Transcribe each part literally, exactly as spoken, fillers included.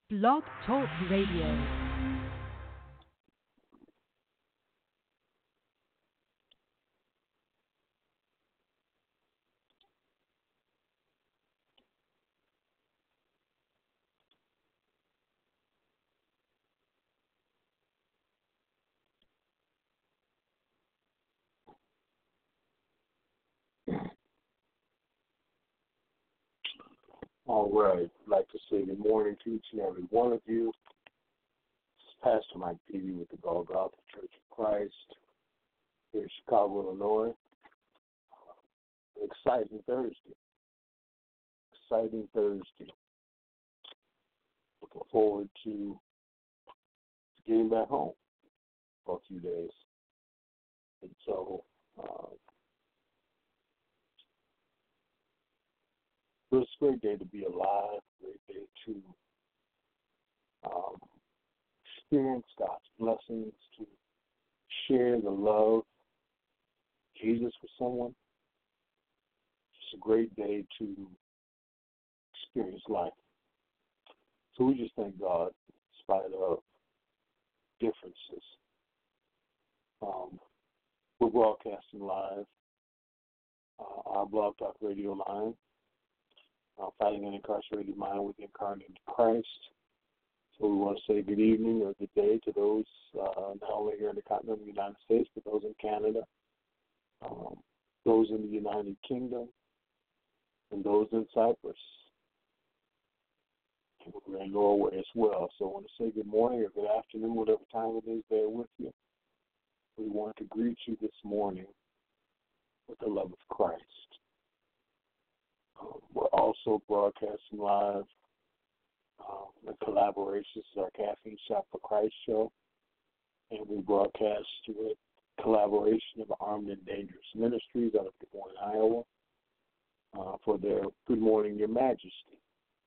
Blog Talk Radio. All right. I'd like to say good morning to each and every one of you. This is Pastor Mike Peavy with the Golgotha Church of Christ here in Chicago, Illinois. Exciting Thursday. Exciting Thursday. Looking forward to getting back home for a few days. And so, uh, it's a great day to be alive, great day to um, experience God's blessings, to share the love of Jesus with someone. It's a great day to experience life. So we just thank God in spite of differences. Um, we're broadcasting live, uh, our Blog Talk Radio line. Uh, fighting an incarcerated mind with the incarnated Christ. So we want to say good evening or good day to those uh, not only here in the continental United States, but those in Canada, um, those in the United Kingdom, and those in Cyprus. And we're in Norway as well. So I want to say good morning or good afternoon, whatever time it is there with you. We want to greet you this morning with the love of Christ. Um, we're also broadcasting live um, in collaboration. This is our Caffeine Shop for Christ show. And we broadcast with collaboration of Armed and Dangerous Ministries out of Des Moines, Iowa, uh, for their Good Morning, Your Majesty.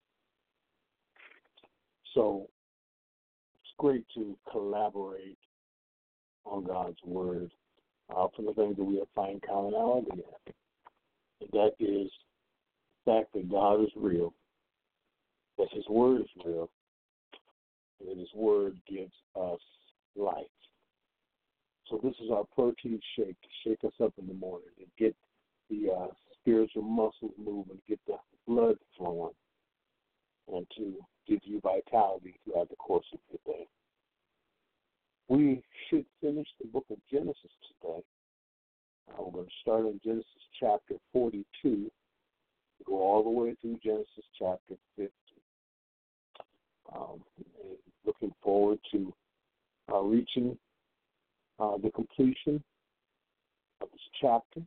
So it's great to collaborate on God's Word uh, for the things that we have find commonality in. And that is the fact that God is real, that His Word is real, and that His Word gives us life. So this is our protein shake to shake us up in the morning and get the uh, spiritual muscles moving, get the blood flowing, and to give you vitality throughout the course of the day. We should finish the book of Genesis today. Uh, we're going to start in Genesis chapter forty-two. Go all the way through Genesis chapter fifty. Um, and looking forward to uh, reaching uh, the completion of this chapter.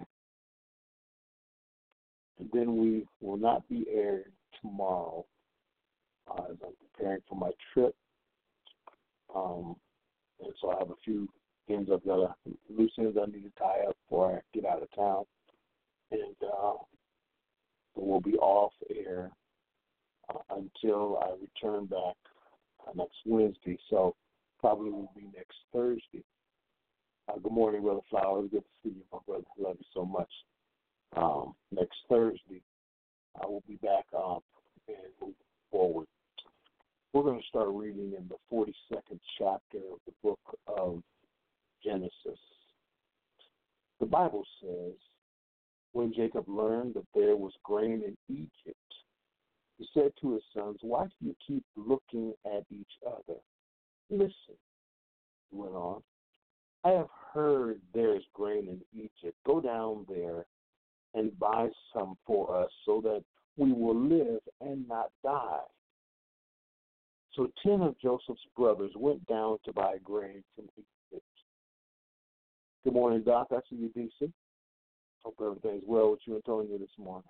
And then we will not be aired tomorrow uh, as I'm preparing for my trip. Um, and so I have a few things I've got to, loose ends I need to tie up before I get out of town. And uh, we'll be off air uh, until I return back uh, next Wednesday. So probably will be next Thursday. Uh, good morning, Brother Flowers. Good to see you, my brother. Love you so much. Um, next Thursday, I will be back up and move forward. We're going to start reading in the forty-second chapter of the book of Genesis. The Bible says, when Jacob learned that there was grain in Egypt, he said to his sons, why do you keep looking at each other? Listen, he went on, I have heard there is grain in Egypt. Go down there and buy some for us so that we will live and not die. So ten of Joseph's brothers went down to buy grain from Egypt. Good morning, Doc. I see you, D C. Hope everything's well with you and Antonio this morning.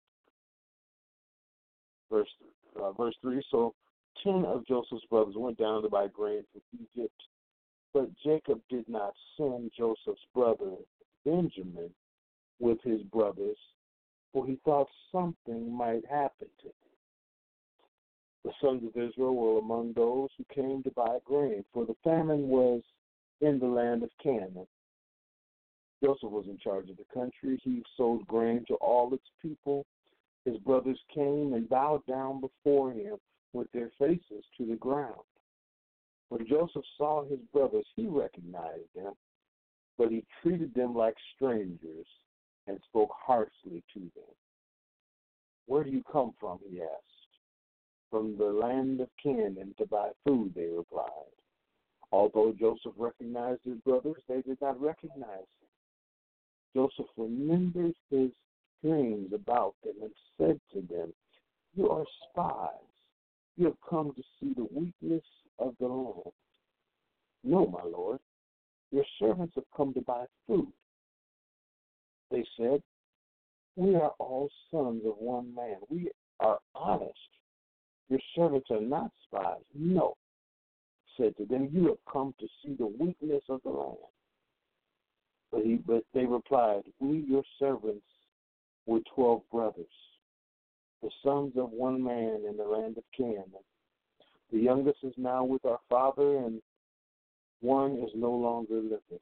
Verse uh, verse three, so ten of Joseph's brothers went down to buy grain from Egypt, but Jacob did not send Joseph's brother Benjamin with his brothers, for he thought something might happen to him. The sons of Israel were among those who came to buy grain, for the famine was in the land of Canaan. Joseph was in charge of the country. He sold grain to all its people. His brothers came and bowed down before him with their faces to the ground. When Joseph saw his brothers, he recognized them, but he treated them like strangers and spoke harshly to them. "Where do you come from?" he asked. "From the land of Canaan to buy food," they replied. Although Joseph recognized his brothers, they did not recognize him. Joseph remembered his dreams about them and said to them, "You are spies. You have come to see the weakness of the land." "No, my lord. Your servants have come to buy food." They said, "We are all sons of one man. We are honest. Your servants are not spies." "No," said to them, "you have come to see the weakness of the land." But, he, but they replied, "We, your servants, were twelve brothers, the sons of one man in the land of Canaan. The youngest is now with our father, and one is no longer living."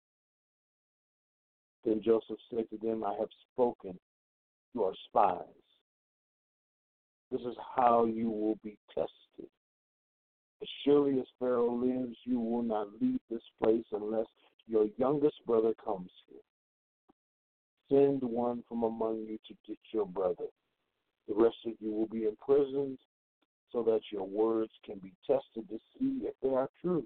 Then Joseph said to them, "I have spoken. You are spies. This is how you will be tested. As surely as Pharaoh lives, you will not leave this place unless your youngest brother comes here. Send one from among you to get your brother. The rest of you will be imprisoned so that your words can be tested to see if they are true.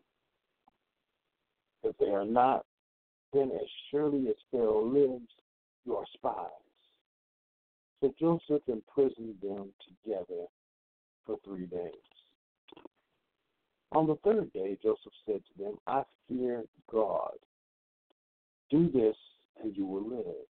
If they are not, then as surely as Pharaoh lives, you are spies." So Joseph imprisoned them together for three days. On the third day, Joseph said to them, "I fear God. Do this, and you will live.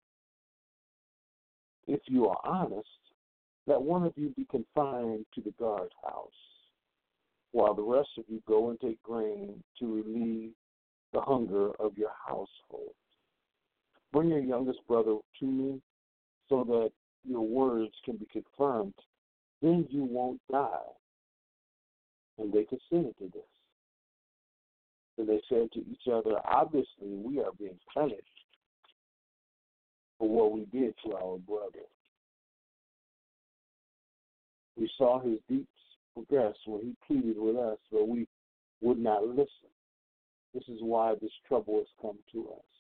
If you are honest, let one of you be confined to the guardhouse, while the rest of you go and take grain to relieve the hunger of your household. Bring your youngest brother to me so that your words can be confirmed. Then you won't die." And they consented to this. Then they said to each other, "Obviously, we are being punished for what we did to our brother. We saw his deeds progress when he pleaded with us, but we would not listen. This is why this trouble has come to us."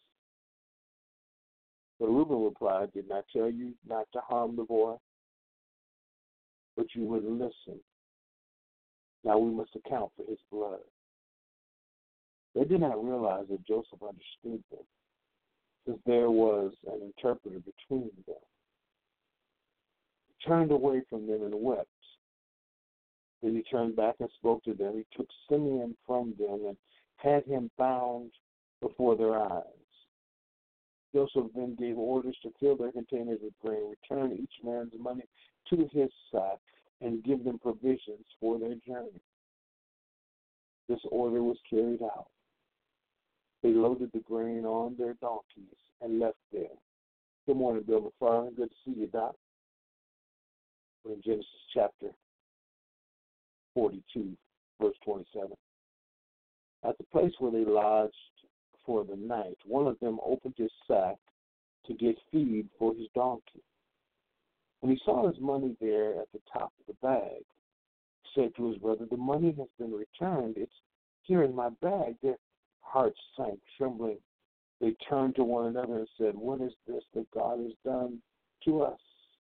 But Reuben replied, "Did not tell you not to harm the boy? But you wouldn't listen. Now we must account for his blood." They did not realize that Joseph understood them, since there was an interpreter between them. He turned away from them and wept. Then he turned back and spoke to them. He took Simeon from them and had him bound before their eyes. Joseph then gave orders to fill their containers with grain, return each man's money to his sack, and give them provisions for their journey. This order was carried out. They loaded the grain on their donkeys and left there. "Good morning, Bill McFarland. Good to see you, Doc." We're in Genesis chapter forty-two, verse twenty-seven. At the place where they lodged for the night, one of them opened his sack to get feed for his donkey. When he saw his money there at the top of the bag, he said to his brother, "The money has been returned. It's here in my bag." Their hearts sank, trembling. They turned to one another and said, "What is this that God has done to us?"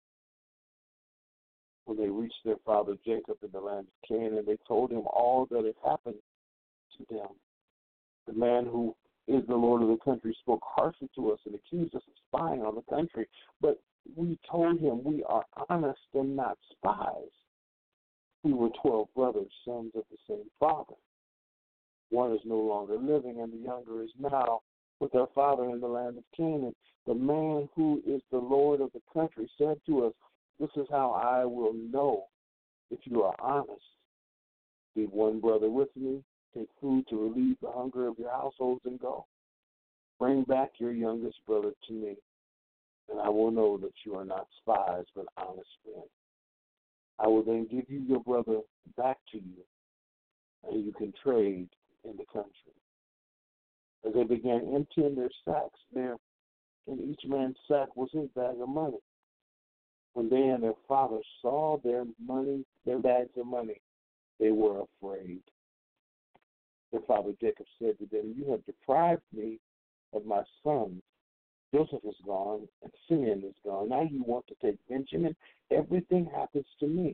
When they reached their father Jacob in the land of Canaan, they told him all that had happened to them. The man who is the Lord of the country spoke harshly to us and accused us of spying on the country. But we told him, "We are honest and not spies. We were twelve brothers, sons of the same father. One is no longer living, and the younger is now with our father in the land of Canaan. The man who is the Lord of the country said to us, 'This is how I will know if you are honest. Leave one brother with me, take food to relieve the hunger of your households, and go. Bring back your youngest brother to me, and I will know that you are not spies, but honest men. I will then give you your brother back to you, and you can trade in the country.' As they began emptying their sacks, there in each man's sack was his bag of money. When they and their father saw their money, their bags of money, they were afraid. Their father Jacob said to them, "You have deprived me of my son. Joseph is gone, and Simeon is gone. Now you want to take Benjamin? Everything happens to me."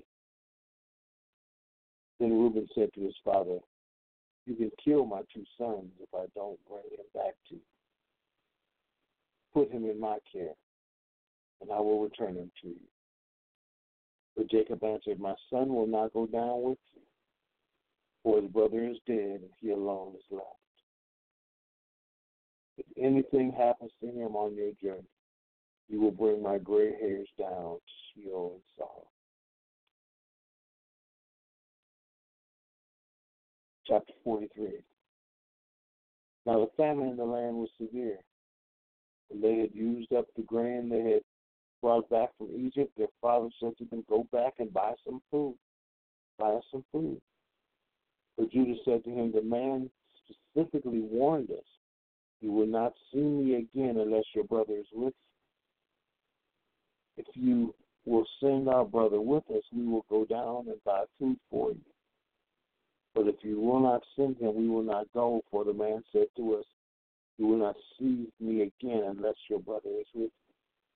Then Reuben said to his father, "You can kill my two sons if I don't bring him back to you. Put him in my care, and I will return him to you." But Jacob answered, "My son will not go down with you, for his brother is dead, and he alone is left. If anything happens to him on your journey, you will bring my gray hairs down to Sheol in sorrow." Chapter forty-three. Now the famine in the land was severe. When they had used up the grain they had brought back from Egypt, their father said to them, "Go back and buy some food. Buy us some food." But Judah said to him, "The man specifically warned us, 'You will not see me again unless your brother is with you. If you will send our brother with us, we will go down and buy food for you. But if you will not send him, we will not go." For the man said to us, "You will not see me again unless your brother is with you."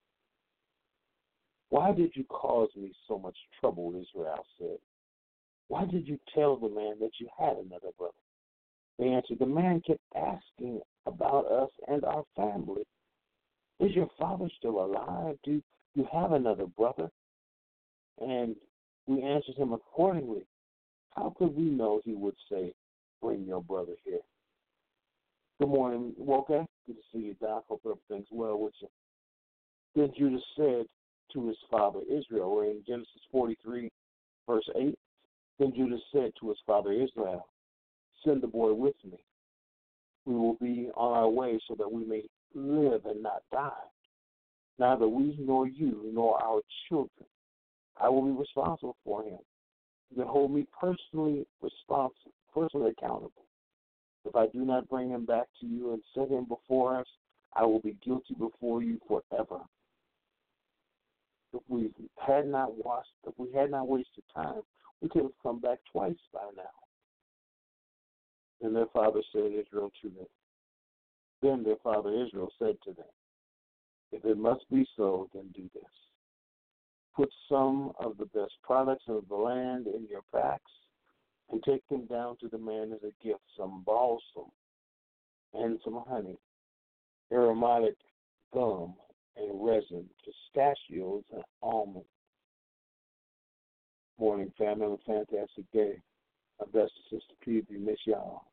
"Why did you cause me so much trouble?" Israel said. "Why did you tell the man that you had another brother?" They answered, "The man kept asking about us and our family. 'Is your father still alive? Do you have another brother?' And we answered him accordingly. How could we know he would say, 'Bring your brother here'?" "Good morning, Woke. Good to see you, Doc. Hope everything's well with you." Then Judah said to his father Israel, we're in Genesis forty-three, verse eight. Then Judah said to his father Israel, "Send the boy with me. We will be on our way so that we may live and not die. Neither we nor you nor our children. I will be responsible for him. You can hold me personally responsible, personally accountable. If I do not bring him back to you and set him before us, I will be guilty before you forever. If we had not washed, if we had not wasted time, we could have come back twice by now." And their father said Israel to them. Then their father Israel said to them, "If it must be so, then do this. Put some of the best products of the land in your packs and take them down to the man as a gift, some balsam and some honey, aromatic gum and resin, pistachios and almonds." Morning, family. Have a fantastic day. My best to Sister P. We miss y'all.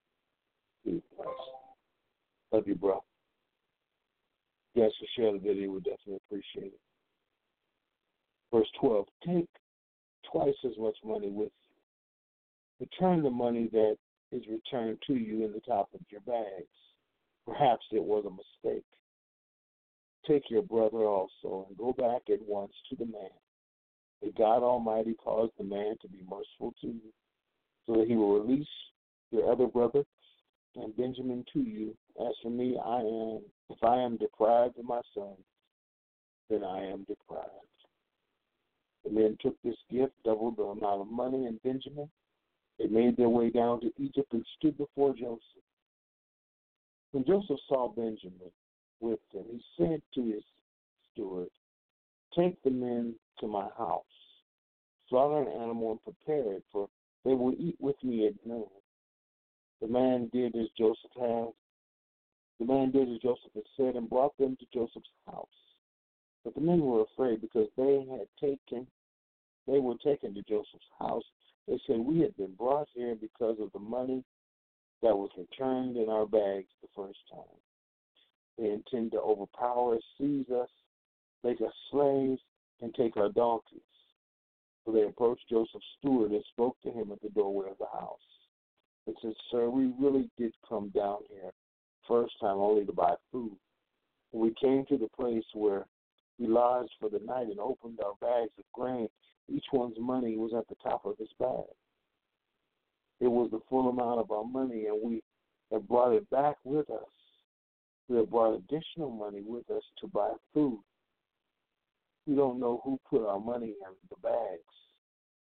Love you, bro. Yes, to share the video, we definitely appreciate it. Verse twelve, take twice as much money with you. Return the money that is returned to you in the top of your bags. Perhaps it was a mistake. Take your brother also and go back at once to the man. May God Almighty cause the man to be merciful to you, so that he will release your other brother and Benjamin to you. As for me, I am, if I am deprived of my son, then I am deprived. The men took this gift, doubled the amount of money, and Benjamin. They made their way down to Egypt and stood before Joseph. When Joseph saw Benjamin with them, he said to his steward, "Take the men to my house, slaughter an animal and prepare it, for they will eat with me at noon." The man did as Joseph had. The man did as Joseph had said and brought them to Joseph's house. But the men were afraid because they had taken, they were taken to Joseph's house. They said, "We had been brought here because of the money that was returned in our bags the first time. They intend to overpower us, seize us, make us slaves, and take our donkeys." So they approached Joseph's steward and spoke to him at the doorway of the house. They said, "Sir, we really did come down here first time only to buy food. When we came to the place where we lodged for the night and opened our bags of grain, each one's money was at the top of his bag. It was the full amount of our money, and we have brought it back with us. We have brought additional money with us to buy food. We don't know who put our money in the bags."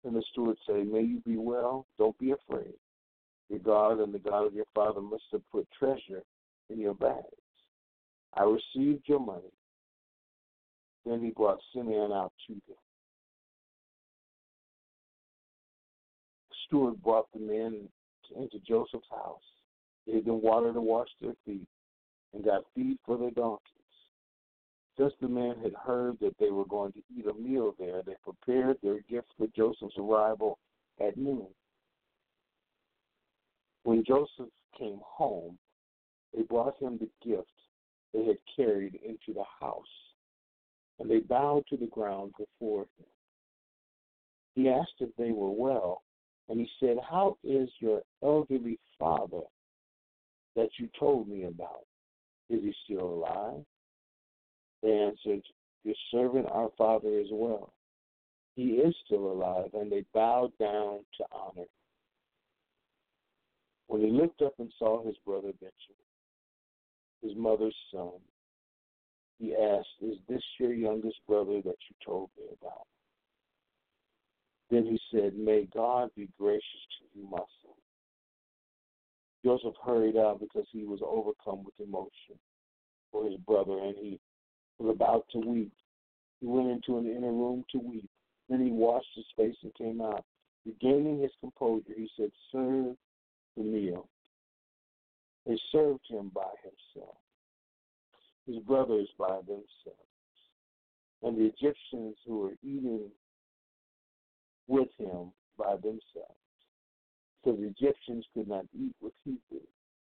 And the steward said, may you be well, don't be afraid. Your God and the God of your father must have put treasure in your bags. I received your money. Then he brought Simeon out to them. The steward brought the men into Joseph's house. They gave them water to wash their feet and got feed for their donkeys. Just the men had heard that they were going to eat a meal there, they prepared their gift for Joseph's arrival at noon. When Joseph came home, they brought him the gift they had carried into the house, and they bowed to the ground before him. He asked if they were well, and he said, how is your elderly father that you told me about? Is he still alive? They answered, your servant, our father, is well. He is still alive, and they bowed down to honor. When he looked up and saw his brother Benjamin, his mother's son, he asked, is this your youngest brother that you told me about? Then he said, may God be gracious to you, my son. Joseph hurried out because he was overcome with emotion for his brother, and he was about to weep. He went into an inner room to weep. Then he washed his face and came out. Regaining his composure, he said, serve the meal. They served him by himself, his brothers by themselves, and the Egyptians who were eating with him by themselves. So the Egyptians could not eat with Hebrews,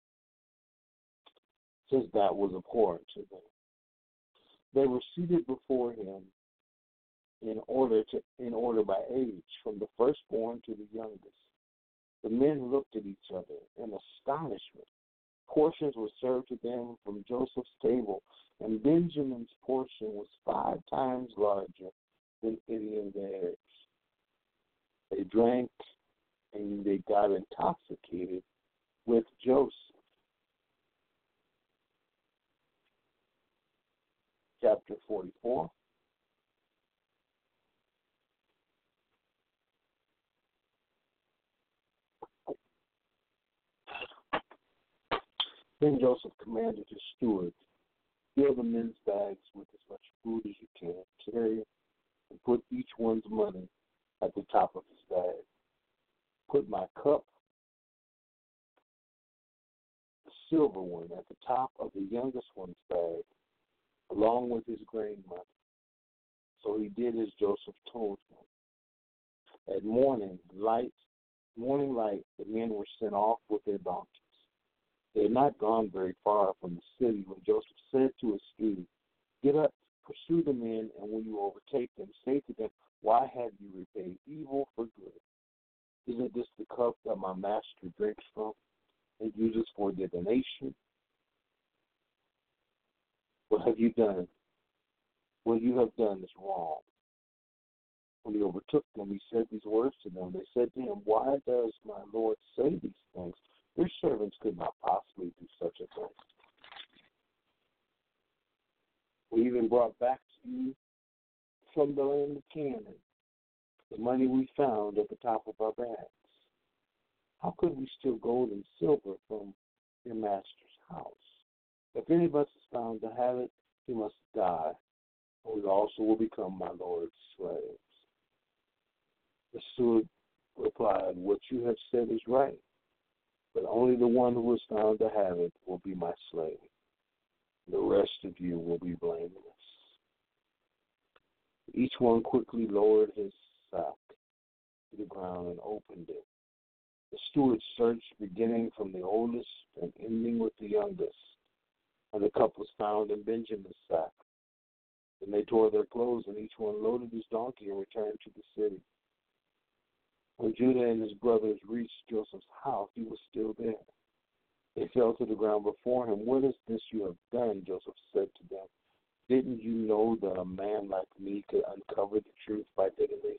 since that was abhorrent to them. They were seated before him in order to in order by age, from the firstborn to the youngest. The men looked at each other in astonishment. Portions were served to them from Joseph's table, and Benjamin's portion was five times larger than any of theirs. They drank and they got intoxicated with Joseph. Chapter forty-four. Then Joseph commanded his steward, fill the men's bags with as much food as you can, carry it, and put each one's money at the top of his bag. Put my cup, the silver one, at the top of the youngest one's bag, along with his grain money. So he did as Joseph told him. At morning light, morning light, the men were sent off with their donkeys. They had not gone very far from the city when Joseph said to his steward, get up, pursue the men, and when you overtake them, say to them, why have you repaid evil for good? Isn't this the cup that my master drinks from and uses for divination? What have you done? What you have done is wrong. When he overtook them, he said these words to them. They said to him, why does my Lord say these things? Your servants could not possibly do such a thing. We even brought back to you from the land of Canaan the money we found at the top of our bags. How could we steal gold and silver from your master's house? If any of us is found to have it, he must die, and we also will become my Lord's slaves. The steward replied, what you have said is right, but only the one who is found to have it will be my slave. The rest of you will be blameless. Each one quickly lowered his sack to the ground and opened it. The steward searched, beginning from the oldest and ending with the youngest, and the cup was found in Benjamin's sack. Then they tore their clothes, and each one loaded his donkey and returned to the city. When Judah and his brothers reached Joseph's house, he was still there. They fell to the ground before him. What is this you have done? Joseph said to them. Didn't you know that a man like me could uncover the truth by divination?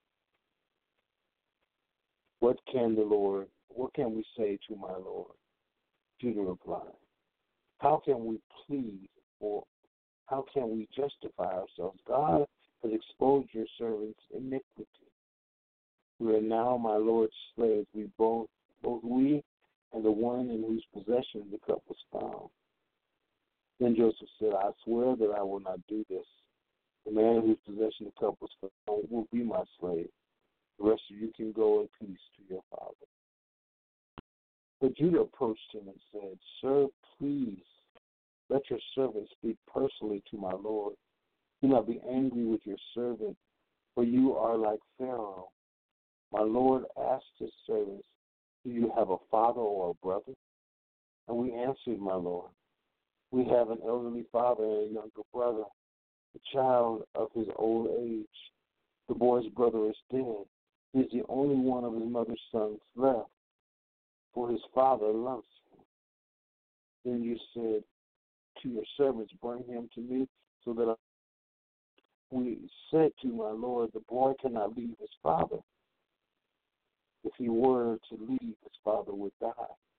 What can the Lord, what can we say to my Lord? Judah replied, how can we plead or how can we justify ourselves? God has exposed your servant's iniquity. We are now my Lord's slaves, we both, both we and the one in whose possession the cup was found. Then Joseph said, I swear that I will not do this. The man in whose possession the cup was found will be my slave. The rest of you can go in peace to your father. But Judah approached him and said, Sir, please, let your servant speak personally to my Lord. Do not be angry with your servant, for you are like Pharaoh. My Lord asked his servants, do you have a father or a brother? And we answered, my Lord, we have an elderly father and a younger brother, the child of his old age. The boy's brother is dead. He is the only one of his mother's sons left, for his father loves him. Then you said to your servants, bring him to me, so that I... we said to my Lord, the boy cannot leave his father. If he were to leave, his father would die.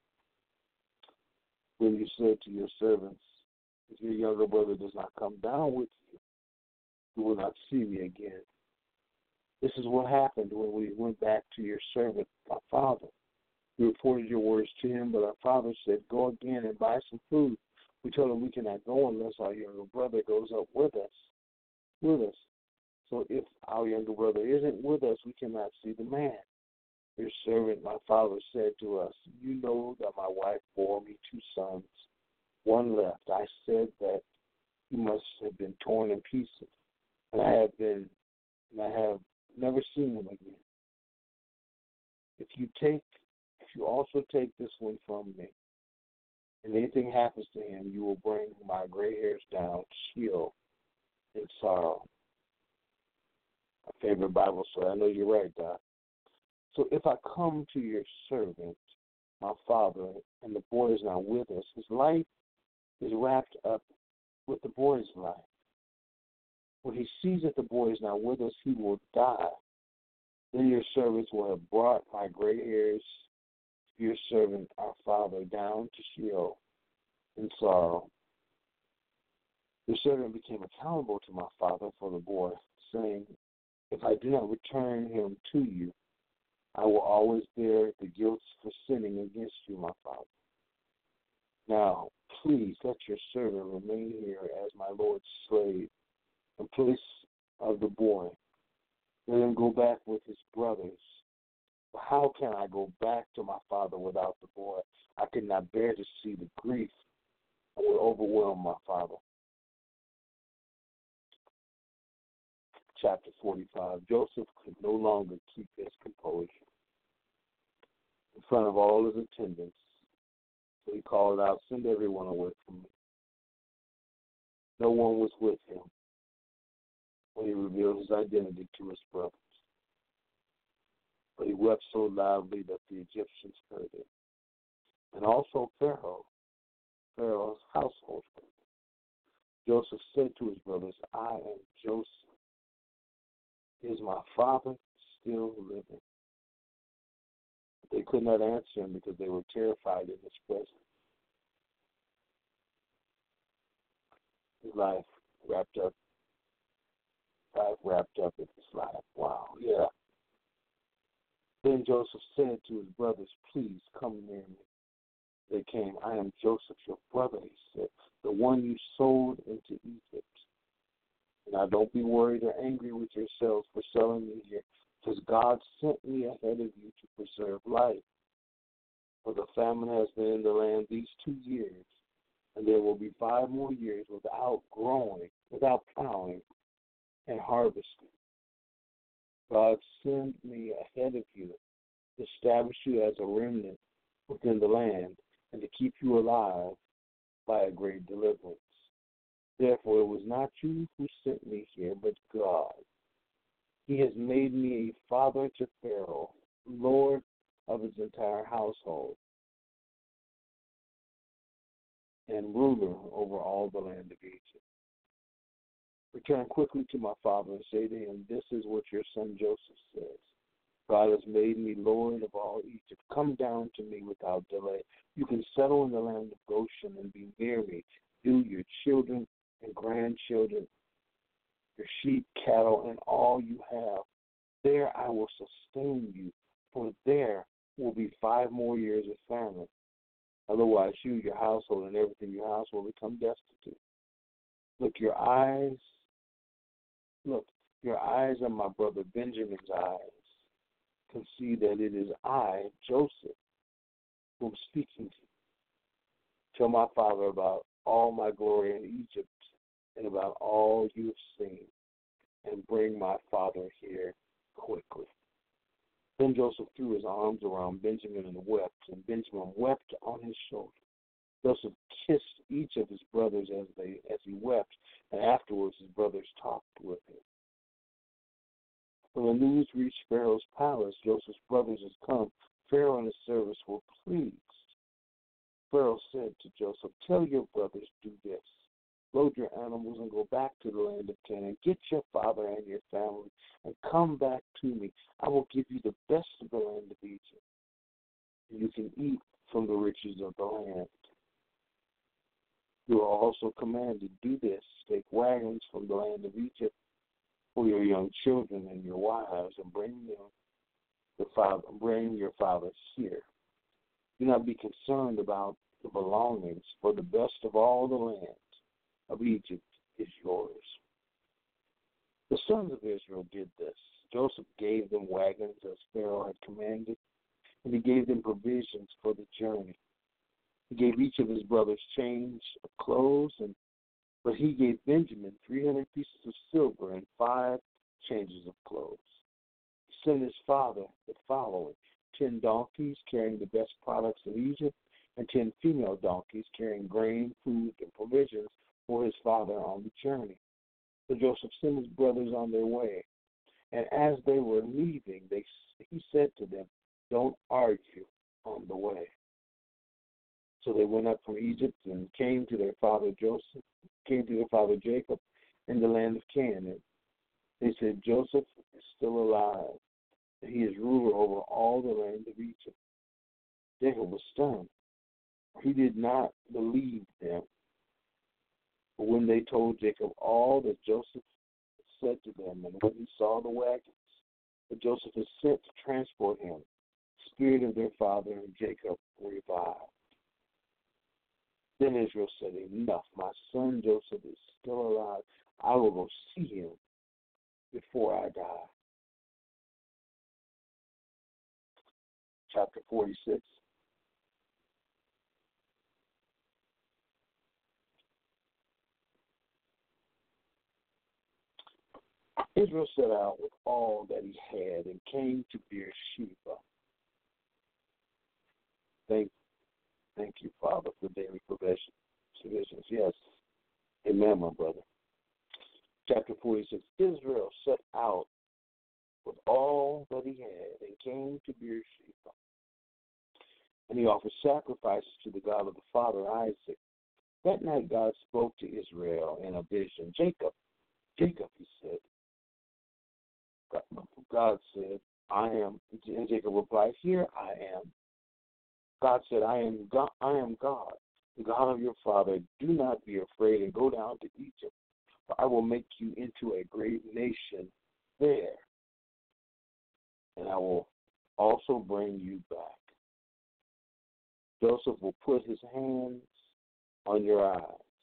Then you said to your servants, if your younger brother does not come down with you, you will not see me again. This is what happened when we went back to your servant, our father. We reported your words to him, but our father said, go again and buy some food. We told him we cannot go unless our younger brother goes up with us. With us. So if our younger brother isn't with us, we cannot see the man. Your servant, my father, said to us, you know that my wife bore me two sons, one left. I said that he must have been torn in pieces, and I have been, and I have never seen him again. If you take, if you also take this one from me, and anything happens to him, you will bring my gray hairs down to Sheol in sorrow. My favorite Bible story. I know you're right, Doc. So if I come to your servant, my father, and the boy is not with us, his life is wrapped up with the boy's life. When he sees that the boy is not with us, he will die. Then your servants will have brought my gray hairs to your servant, our father, down to Sheol in sorrow. The servant became accountable to my father for the boy, saying, if I do not return him to you, I will always bear the guilt for sinning against you, my father. Now, please let your servant remain here as my Lord's slave in place of the boy. Let him go back with his brothers. But how can I go back to my father without the boy? I could not bear to see the grief that would overwhelm my father. Chapter forty-five. Joseph could no longer keep his composure in front of all his attendants. So he called out, send everyone away from me. No one was with him when he revealed his identity to his brothers. But he wept so loudly that the Egyptians heard it. And also Pharaoh, Pharaoh's household heard it. Joseph said to his brothers, I am Joseph. Is my father still living? But they could not answer him because they were terrified in his presence. His life wrapped up, life wrapped up in his life. Wow, yeah. Then Joseph said to his brothers, please come near me. They came. I am Joseph, your brother, he said, the one you sold into Egypt. Now don't be worried or angry with yourselves for selling me here, because God sent me ahead of you to preserve life. For the famine has been in the land these two years, and there will be five more years without growing, without plowing and harvesting. God sent me ahead of you to establish you as a remnant within the land and to keep you alive by a great deliverance. Therefore, it was not you who sent me here, but God. He has made me a father to Pharaoh, Lord of his entire household, and ruler over all the land of Egypt. Return quickly to my father and say to him, this is what your son Joseph says. God has made me Lord of all Egypt. Come down to me without delay. You can settle in the land of Goshen and be near me. You, your children, and grandchildren, your sheep, cattle, and all you have There I will sustain you, for there will be five more years of famine. Otherwise, you, your household, and everything in your house will become destitute. Look, your eyes, look, your eyes and my brother Benjamin's eyes can see that it is I, Joseph, who am speaking to you. Tell my father about all my glory in Egypt and about all you have seen, and bring my father here quickly. Then Joseph threw his arms around Benjamin and wept, and Benjamin wept on his shoulder. Joseph kissed each of his brothers as they as he wept, and afterwards his brothers talked with him. When the news reached Pharaoh's palace, Joseph's brothers had come. Pharaoh and his servants were pleased. Pharaoh said to Joseph, tell your brothers, do this. Load your animals and go back to the land of Canaan. Get your father and your family and come back to me. I will give you the best of the land of Egypt. And you can eat from the riches of the land. You are also commanded, do this, take wagons from the land of Egypt for your young children and your wives, and bring them the father, bring your father here. Do not be concerned about the belongings, for the best of all the land of Egypt is yours. The sons of Israel did this. Joseph gave them wagons as Pharaoh had commanded, and he gave them provisions for the journey. He gave each of his brothers change of clothes, and but he gave Benjamin three hundred pieces of silver and five changes of clothes. He sent his father the following: ten donkeys carrying the best products of Egypt, and ten female donkeys carrying grain, food, and provisions for his father on the journey. So Joseph sent his brothers on their way, and as they were leaving, they he said to them, don't argue on the way. So they went up from Egypt and came to their father Joseph, came to their father Jacob in the land of Canaan. They said, Joseph is still alive, and he is ruler over all the land of Egypt. Jacob was stunned. He did not believe them. But when they told Jacob all that Joseph said to them, and when he saw the wagons that Joseph had sent to transport him, the spirit of their father and Jacob revived. Then Israel said, enough, my son Joseph is still alive. I will go see him before I die. Chapter forty-six. Israel set out with all that he had and came to Beersheba. Thank, thank you, Father, for daily provisions. Yes. Amen, my brother. Chapter forty-six. Israel set out with all that he had and came to Beersheba. And he offered sacrifices to the God of the father Isaac. That night God spoke to Israel in a vision. Jacob, Jacob, he said. God said, I am, and Jacob replied, here I am. God said, I am God, I am God, the God of your father. Do not be afraid and go down to Egypt, for I will make you into a great nation there, and I will also bring you back. Joseph will put his hands on your eyes.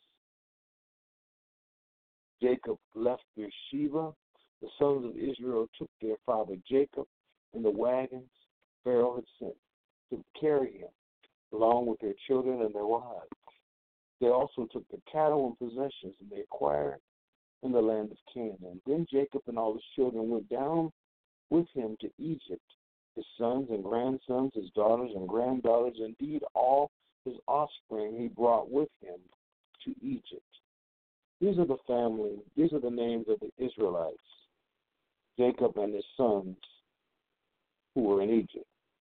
Jacob left Beersheba. The sons of Israel took their father Jacob in the wagons Pharaoh had sent to carry him, along with their children and their wives. They also took the cattle and possessions that they acquired in the land of Canaan. Then Jacob and all his children went down with him to Egypt, his sons and grandsons, his daughters and granddaughters, indeed all his offspring he brought with him to Egypt. These are the family, these are the names of the Israelites, Jacob and his sons who were in Egypt.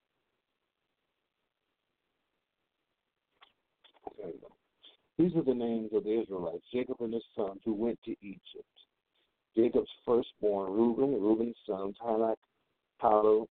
Okay. These are the names of the Israelites, Jacob and his sons who went to Egypt. Jacob's firstborn, Reuben, Reuben's sons, Hanak, Palu,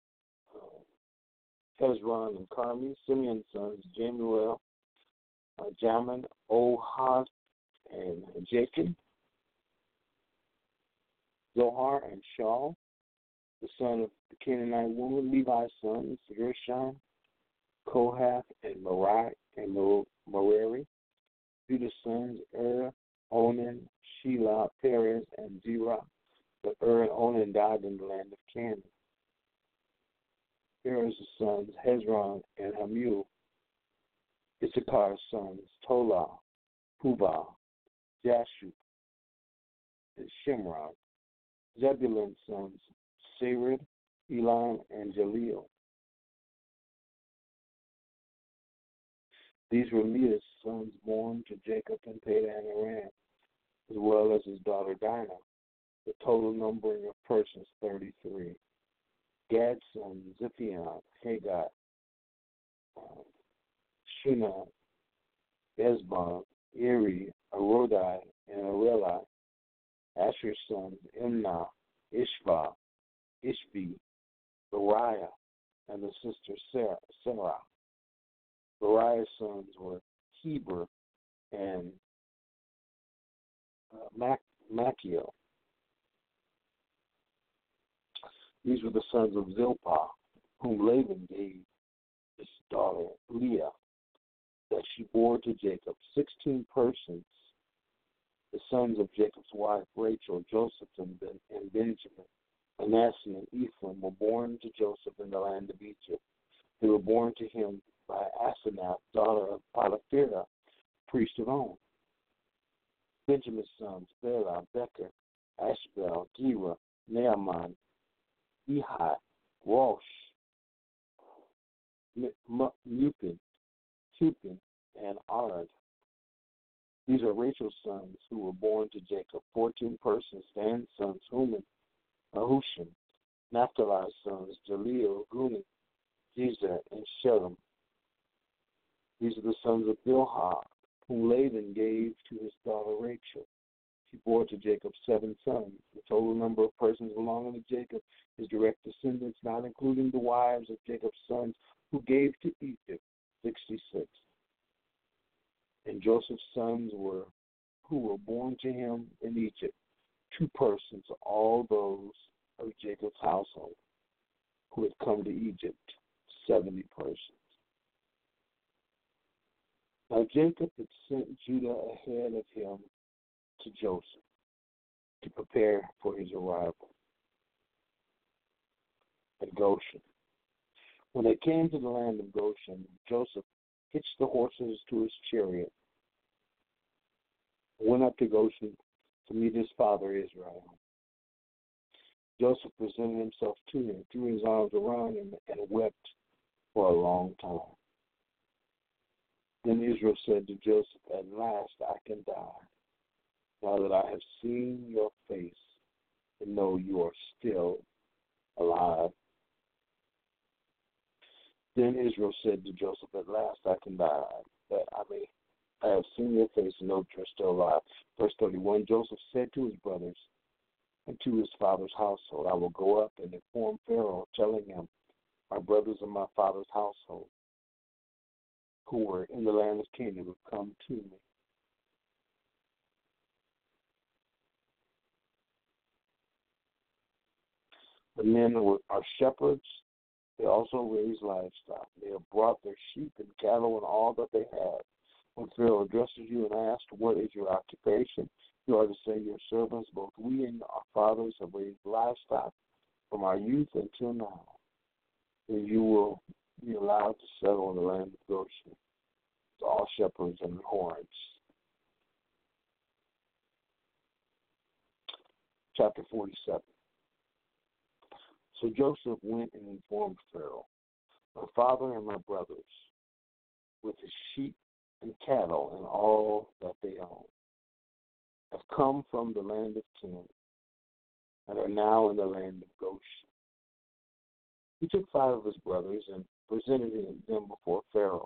uh, Hezron, and Carmi. Simeon's sons, Jemuel, uh, Jamin, Ohad, and Jacob. Zohar and Shaul. the son of the Canaanite woman, Levi's sons, Gershon, Kohath, and Merari, and Mer- Merari. Judah's sons, Er, Onan, Shelah, Perez, and Zerah. But Er and Onan died in the land of Canaan. Perez's sons, Hezron and Hamul. Issachar's sons, Tola, Puvah, Jashub, and Shimron. Zebulun's sons, Sered, Elon, and Jaleel. These were Leah's sons born to Jacob in Padan Aram, as well as his daughter Dinah. The total numbering of persons, thirty-three. Gad's sons, Ziphion, Hagar, um, Shunah, Ezbon, Eri, Arodai, and Areli. Asher's sons, Imnah, Ishva, Ishvi, Beriah, and the sister Sarah. Sarah. Beriah's sons were Heber and uh, Mac- Machiel. These were the sons of Zilpah, whom Laban gave his daughter Leah, that she bore to Jacob. Sixteen persons, the sons of Jacob's wife Rachel, Joseph, and, ben- and Benjamin, Manasseh, and Ephraim, were born to Joseph in the land of Egypt. They were born to him by Asenath, daughter of Potiphera, priest of On. Benjamin's sons, Bela, Becher, Ashbel, Gera, Naaman, Ehi, Rosh, Mupin, Tupin, and Arad. These are Rachel's sons who were born to Jacob, fourteen persons, Dan's sons, Human, Ahushim, Naphtali's sons, Jaleel, Guni, Jezer, and Shalom. These are the sons of Bilhah, whom Laban gave to his daughter Rachel. She bore to Jacob seven sons. The total number of persons belonging to Jacob, his direct descendants, not including the wives of Jacob's sons, who gave to Egypt, sixty-six. And Joseph's sons were, who were born to him in Egypt, two persons, all those of Jacob's household, who had come to Egypt, seventy persons. Now Jacob had sent Judah ahead of him to Joseph to prepare for his arrival at Goshen. When they came to the land of Goshen, Joseph hitched the horses to his chariot, went up to Goshen to meet his father Israel. Joseph presented himself to him, threw his arms around him, and wept for a long time. Then Israel said to Joseph, "At last I can die, now that I have seen your face and know you are still alive." Then Israel said to Joseph, "At last I can die, that I may I have seen your face and know that you're still alive." Verse thirty-one, Joseph said to his brothers and to his father's household, "I will go up and inform Pharaoh, telling him, my brothers of my father's household, who were in the land of Canaan, will come to me. The men were, are shepherds. They also raise livestock. They have brought their sheep and cattle and all that they have. When Pharaoh addresses you and asks, what is your occupation? You are to say, your servants, both we and our fathers, have raised livestock from our youth until now. And you will be allowed to settle in the land of Goshen, to all shepherds and horns. Chapter forty-seven. So Joseph went and informed Pharaoh, my father and my brothers, with his sheep and cattle and all that they own, have come from the land of Canaan and are now in the land of Goshen. He took five of his brothers and presented them before Pharaoh.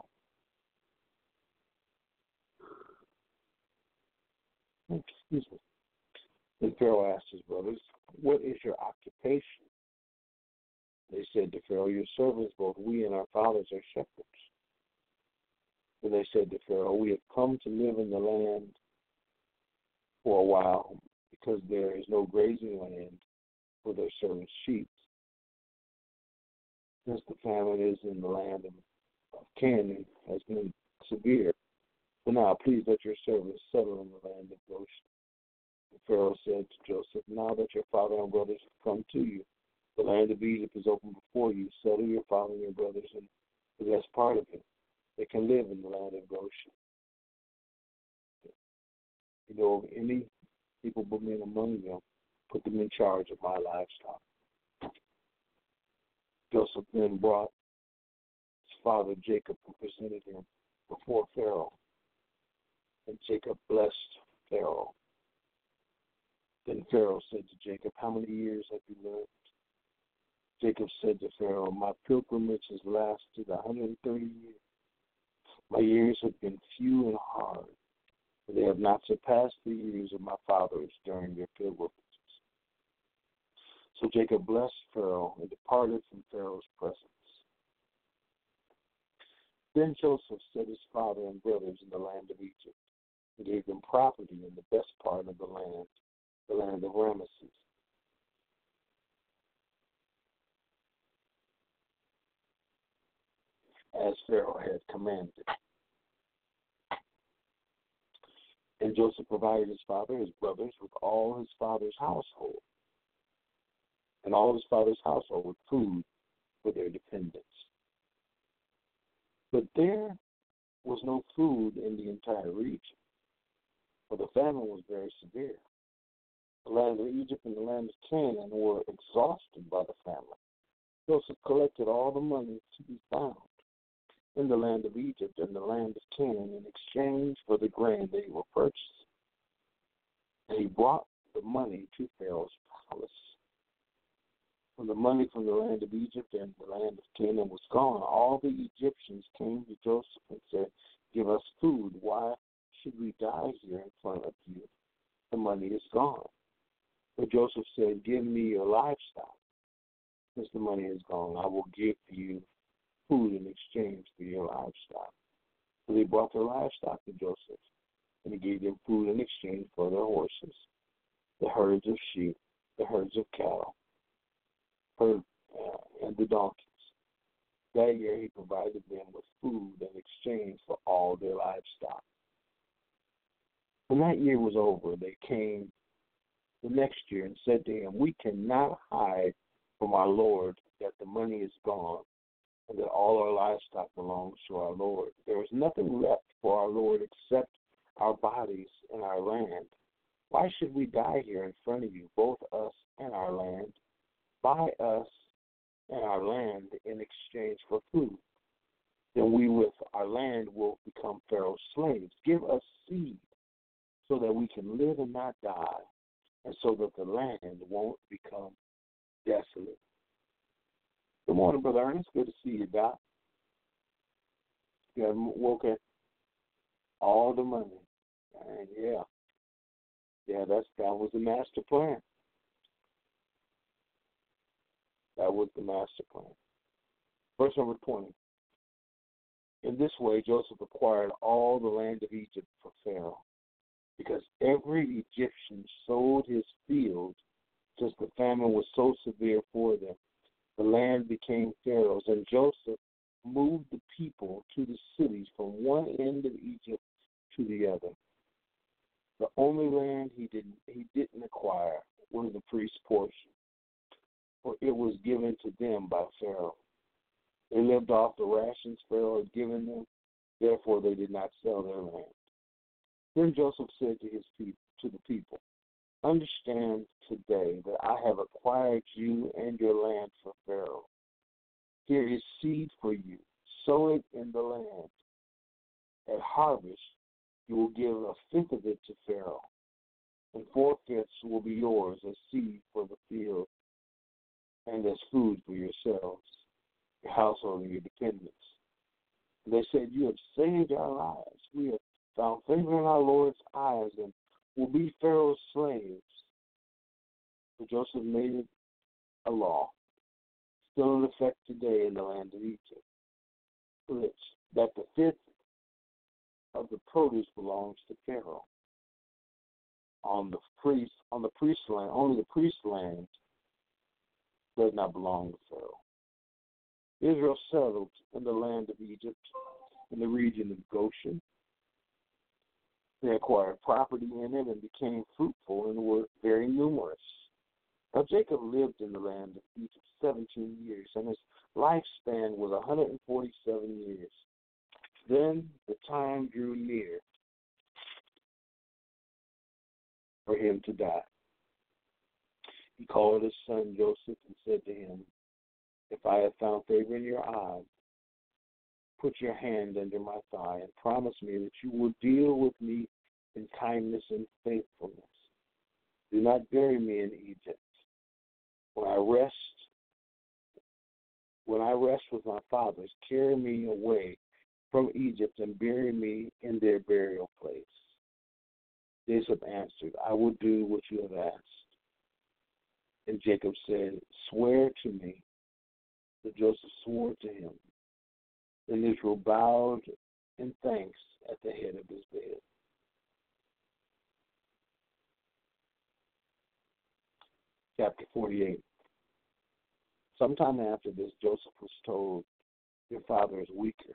Excuse me. Then Pharaoh asked his brothers, what is your occupation? They said to Pharaoh, your servants, both we and our fathers, are shepherds. And they said to Pharaoh, we have come to live in the land for a while because there is no grazing land for their servants' sheep. since the famine is in the land of, of Canaan has been severe. But now please let your servants settle in the land of Goshen. And Pharaoh said to Joseph, now that your father and brothers have come to you, the land of Egypt is open before you. Settle your father and your brothers in the best part of it. They can live in the land of Goshen. You know, of any people but men among them, put them in charge of my livestock. Joseph then brought his father Jacob and presented him before Pharaoh. And Jacob blessed Pharaoh. Then Pharaoh said to Jacob, how many years have you lived? Jacob said to Pharaoh, my pilgrimage has lasted one hundred thirty years. My years have been few and hard, but they have not surpassed the years of my fathers during their pilgrimages. So Jacob blessed Pharaoh and departed from Pharaoh's presence. Then Joseph set his father and brothers in the land of Egypt and gave them property in the best part of the land, the land of Ramesses. As Pharaoh had commanded. And Joseph provided his father, his brothers, with all his father's household, and all his father's household with food for their dependents. But there was no food in the entire region, for the famine was very severe. The land of Egypt and the land of Canaan were exhausted by the famine. Joseph collected all the money to be found in the land of Egypt and the land of Canaan in exchange for the grain they were purchasing. And he brought the money to Pharaoh's palace. When the money from the land of Egypt and the land of Canaan was gone, all the Egyptians came to Joseph and said, give us food. Why should we die here in front of you? The money is gone. But Joseph said, give me your livestock. Since the money is gone, I will give you food in exchange for your livestock. So they brought their livestock to Joseph, and he gave them food in exchange for their horses, the herds of sheep, the herds of cattle, herd, uh, and the donkeys. That year he provided them with food in exchange for all their livestock. When that year was over, they came the next year and said to him, we cannot hide from our Lord that the money is gone, and that all our livestock belongs to our Lord. There is nothing left for our Lord except our bodies and our land. Why should we die here in front of you, both us and our land? Buy us and our land in exchange for food. Then we with our land will become Pharaoh's slaves. Give us seed so that we can live and not die, and so that the land won't become desolate. Good morning, Brother Ernest. Good to see you, Doc. You have woke up all the money. And yeah. Yeah, that's that was the master plan. That was the master plan. Verse number twenty. In this way, Joseph acquired all the land of Egypt for Pharaoh, because every Egyptian sold his fields, since the famine was so severe for them. The land became Pharaoh's, and Joseph moved the people to the cities from one end of Egypt to the other. The only land he didn't he didn't acquire was the priest's portion, for it was given to them by Pharaoh. They lived off the rations Pharaoh had given them, therefore they did not sell their land. Then Joseph said to his people, to the people, understand today that I have acquired you and your land for Pharaoh. Here is seed for you. Sow it in the land. At harvest, you will give a fifth of it to Pharaoh, and four-fifths will be yours as seed for the field and as food for yourselves, your household, and your dependents. And they said, you have saved our lives. We have found favor in our Lord's eyes and will be Pharaoh's slaves. So Joseph made it a law, still in effect today in the land of Egypt, which that the fifth of the produce belongs to Pharaoh. On the priest, on the priest land, only the priest land does not belong to Pharaoh. Israel settled in the land of Egypt, in the region of Goshen. They acquired property in it and became fruitful and were very numerous. Now Jacob lived in the land of Egypt seventeen years, and his lifespan was one hundred forty-seven years. Then the time drew near for him to die. He called his son Joseph and said to him, "If I have found favor in your eyes, put your hand under my thigh and promise me that you will deal with me in kindness and faithfulness. Do not bury me in Egypt. When I rest, when I rest with my fathers, carry me away from Egypt and bury me in their burial place." Jacob answered, "I will do what you have asked." And Jacob said, "Swear to me." So Joseph swore to him. Then Israel bowed in thanks at the head of his bed. Chapter forty-eight. Sometime after this, Joseph was told, "Your father is weaker."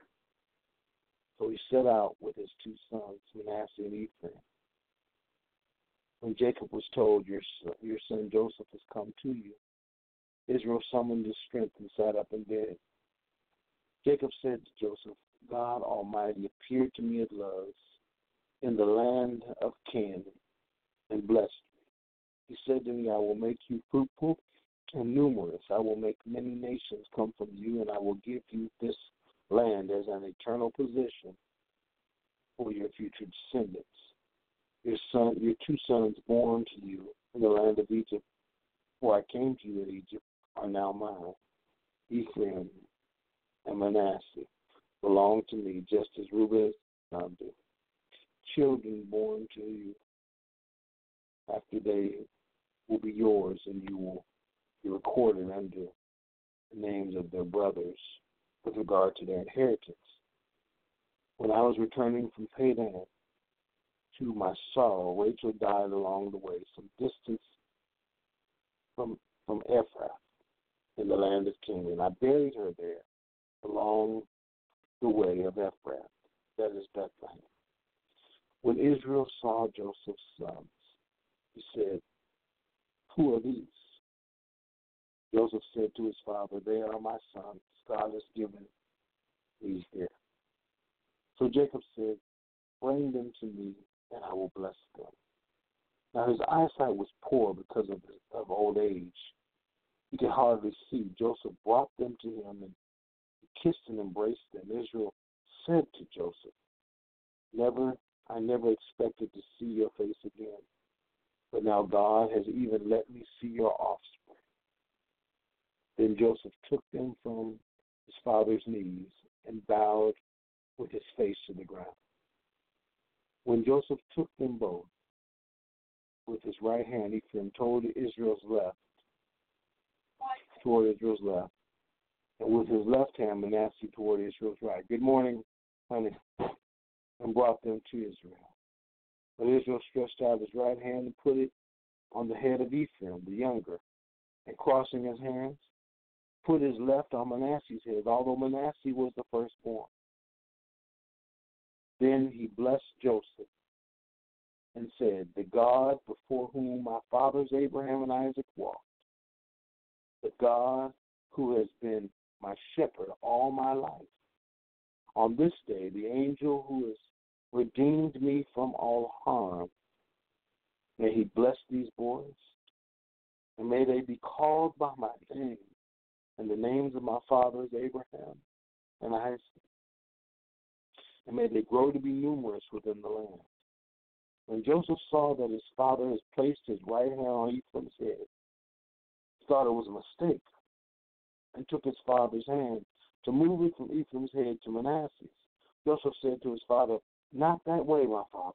So he set out with his two sons, Manasseh and Ephraim. When Jacob was told, your son, your son Joseph has come to you, Israel summoned his strength and sat up in bed. Jacob said to Joseph, "God Almighty appeared to me at Luz in the land of Canaan and blessed me. He said to me, I will make you fruitful and numerous. I will make many nations come from you, and I will give you this land as an eternal possession for your future descendants. Your son, your two sons born to you in the land of Egypt, for I came to you in Egypt, are now mine. Ephraim and Manasseh belong to me, just as Reuben and do. Children born to you after they will be yours, and you will be recorded under the names of their brothers with regard to their inheritance. When I was returning from Padan, to my sorrow, Rachel died along the way, some distance from from Ephrath in the land of Canaan. I buried her there along the way of Ephrath, that is Bethlehem. When Israel saw Joseph's sons, he said, Who are these? Joseph said to his father, They are my sons. God has given these here. So Jacob said, Bring them to me, and I will bless them. Now his eyesight was poor because of, of old age. He could hardly see. Joseph brought them to him, and he kissed and embraced them. Israel said to Joseph, Never, I never expected to see your face again, but now God has even let me see your offspring. Then Joseph took them from his father's knees and bowed with his face to the ground. When Joseph took them both with his right hand, Ephraim toward Israel's left, toward Israel's left, and with his left hand, Manasseh toward Israel's right. Good morning, honey, and brought them to Israel. But Israel stretched out his right hand and put it on the head of Ephraim, the younger, and crossing his hands, put his left on Manasseh's head, although Manasseh was the firstborn. Then he blessed Joseph and said, The God before whom my fathers Abraham and Isaac walked, the God who has been my shepherd all my life, on this day the angel who has redeemed me from all harm, may he bless these boys, and may they be called by my name and the names of my fathers Abraham and Isaac, and may they grow to be numerous within the land. When Joseph saw that his father has placed his right hand on Ephraim's head, he thought it was a mistake, and took his father's hand to move it from Ephraim's head to Manasseh's. Joseph said to his father, Not that way, my father.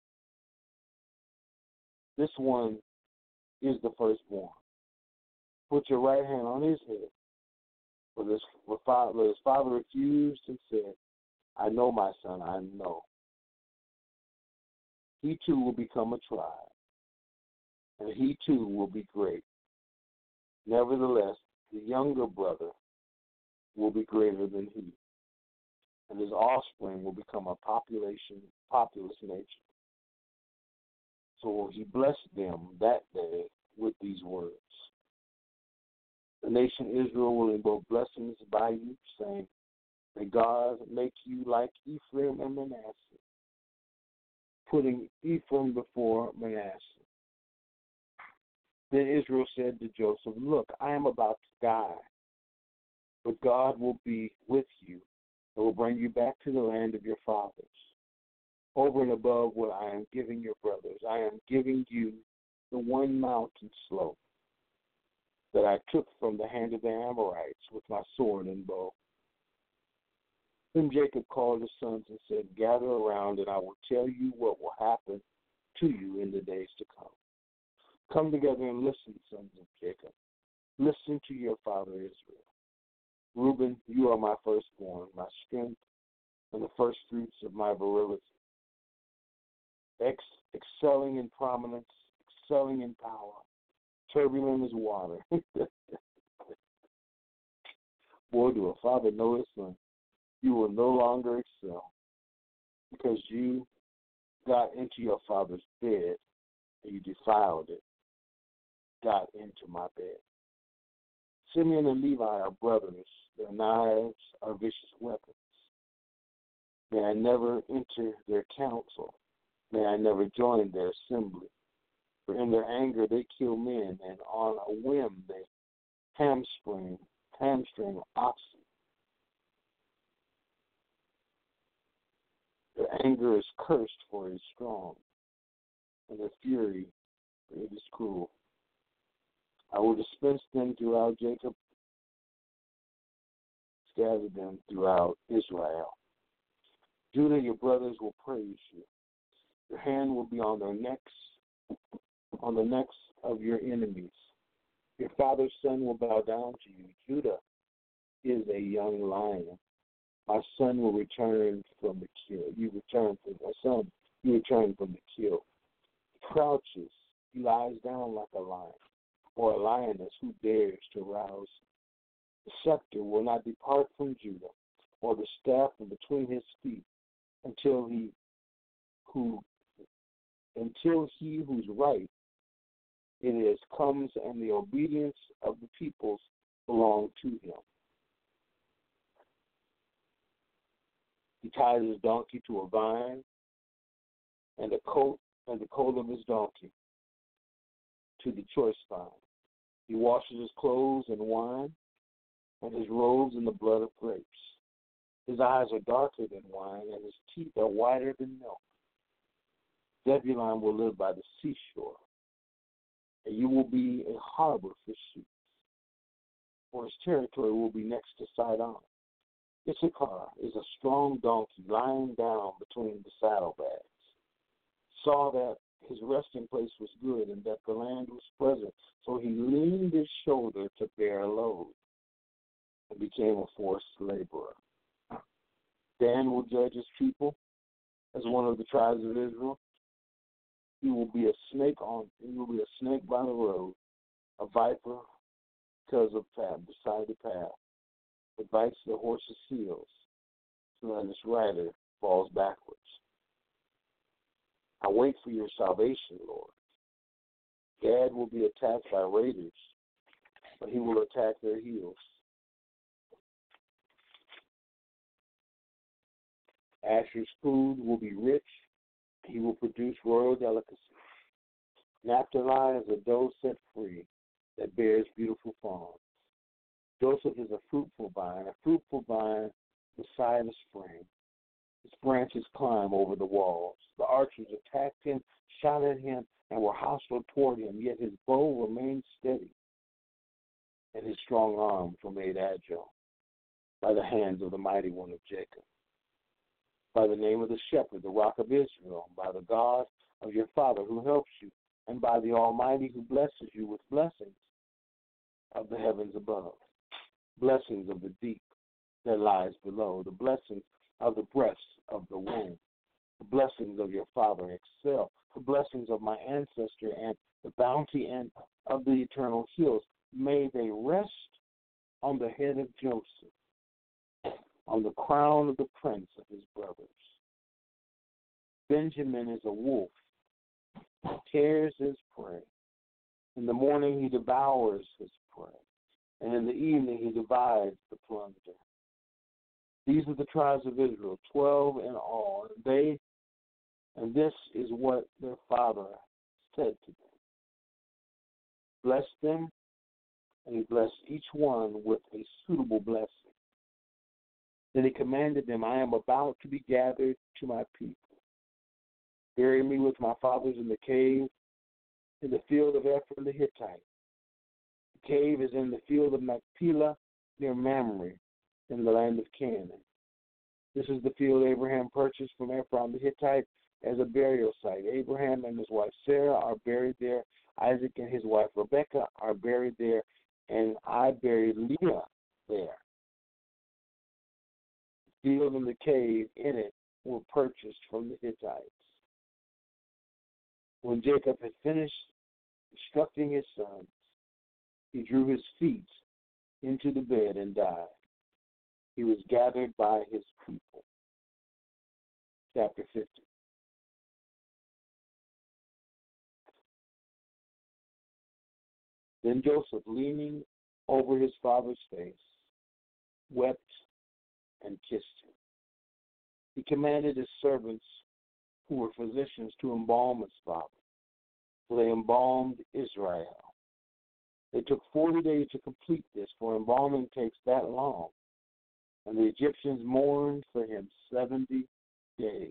This one is the firstborn. Put your right hand on his head. But his, but his father refused and said, I know, my son, I know. He too will become a tribe, and he too will be great. Nevertheless, the younger brother will be greater than he, and his offspring will become a population, populous nation. So he blessed them that day with these words. The nation Israel will invoke blessings by you, saying, may God make you like Ephraim and Manasseh, putting Ephraim before Manasseh. Then Israel said to Joseph, look, I am about to die, but God will be with you and will bring you back to the land of your fathers. Over and above what I am giving your brothers, I am giving you the one mountain slope that I took from the hand of the Amorites with my sword and bow. Then Jacob called his sons and said, gather around, and I will tell you what will happen to you in the days to come. Come together and listen, sons of Jacob. Listen to your father Israel. Reuben, you are my firstborn, my strength, and the first fruits of my virility. Ex- excelling in prominence, excelling in power, turbulent as water. Boy, do a father know his son. You will no longer excel because you got into your father's bed and you defiled it, got into my bed. Simeon and Levi are brothers. Their knives are vicious weapons. May I never enter their council. May I never join their assembly. For in their anger they kill men, and on a whim they hamstring, hamstring oxen. Their anger is cursed, for it is strong, and their fury, for it is cruel. I will dispense them throughout Jacob, scatter them throughout Israel. Judah, your brothers will praise you. Your hand will be on their necks, on the necks of your enemies. Your father's son will bow down to you. Judah is a young lion. My son will return from the kill. You return from my son. You return from the kill. He crouches. He lies down like a lion, or a lioness who dares to rouse. The scepter will not depart from Judah, or the staff from between his feet, until he who until he whose right it is comes, and the obedience of the peoples belong to him. He ties his donkey to a vine, and the coat and the coat of his donkey to the choice vine. He washes his clothes in wine, and his robes in the blood of grapes. His eyes are darker than wine, and his teeth are whiter than milk. Zebulun will live by the seashore, and you will be a harbor for ships, for his territory will be next to Sidon. Issachar is a strong donkey lying down between the saddlebags. Saw that his resting place was good and that the land was pleasant, so he leaned his shoulder to bear a load and became a forced laborer. Dan will judge his people as one of the tribes of Israel. He will be a snake on. He will be a snake by the road, a viper because of path beside the path. It bites the horse's heels, so that its rider falls backwards. I wait for your salvation, Lord. Gad will be attacked by raiders, but he will attack their heels. Asher's food will be rich. He will produce royal delicacy. Naphtali is a doe set free that bears beautiful fawns. Joseph is a fruitful vine, a fruitful vine beside a spring. His branches climb over the walls. The archers attacked him, shot at him, and were hostile toward him, yet his bow remained steady, and his strong arms were made agile by the hands of the mighty one of Jacob. By the name of the shepherd, the rock of Israel, by the God of your father who helps you, and by the Almighty who blesses you with blessings of the heavens above, blessings of the deep that lies below, the blessings of the breasts of the womb, the blessings of your father excel, the blessings of my ancestor, and the bounty and of the eternal hills. May they rest on the head of Joseph, on the crown of the prince of his brothers. Benjamin is a wolf, tears his prey. In the morning he devours his prey, and in the evening he divides the plunder. These are the tribes of Israel, twelve in all, and they, and this is what their father said to them. Bless them, and he blessed each one with a suitable blessing. Then he commanded them, I am about to be gathered to my people. Bury me with my fathers in the cave, in the field of Ephraim the Hittite. The cave is in the field of Machpelah near Mamre, in the land of Canaan. This is the field Abraham purchased from Ephraim the Hittite as a burial site. Abraham and his wife Sarah are buried there. Isaac and his wife Rebekah are buried there, and I buried Leah there. The field and the cave in it were purchased from the Hittites. When Jacob had finished instructing his sons, he drew his feet into the bed and died. He was gathered by his people. Chapter fifty. Then Joseph, leaning over his father's face, wept and kissed him. He commanded his servants, who were physicians, to embalm his father. So they embalmed Israel. They took forty days to complete this, for embalming takes that long. And the Egyptians mourned for him seventy days.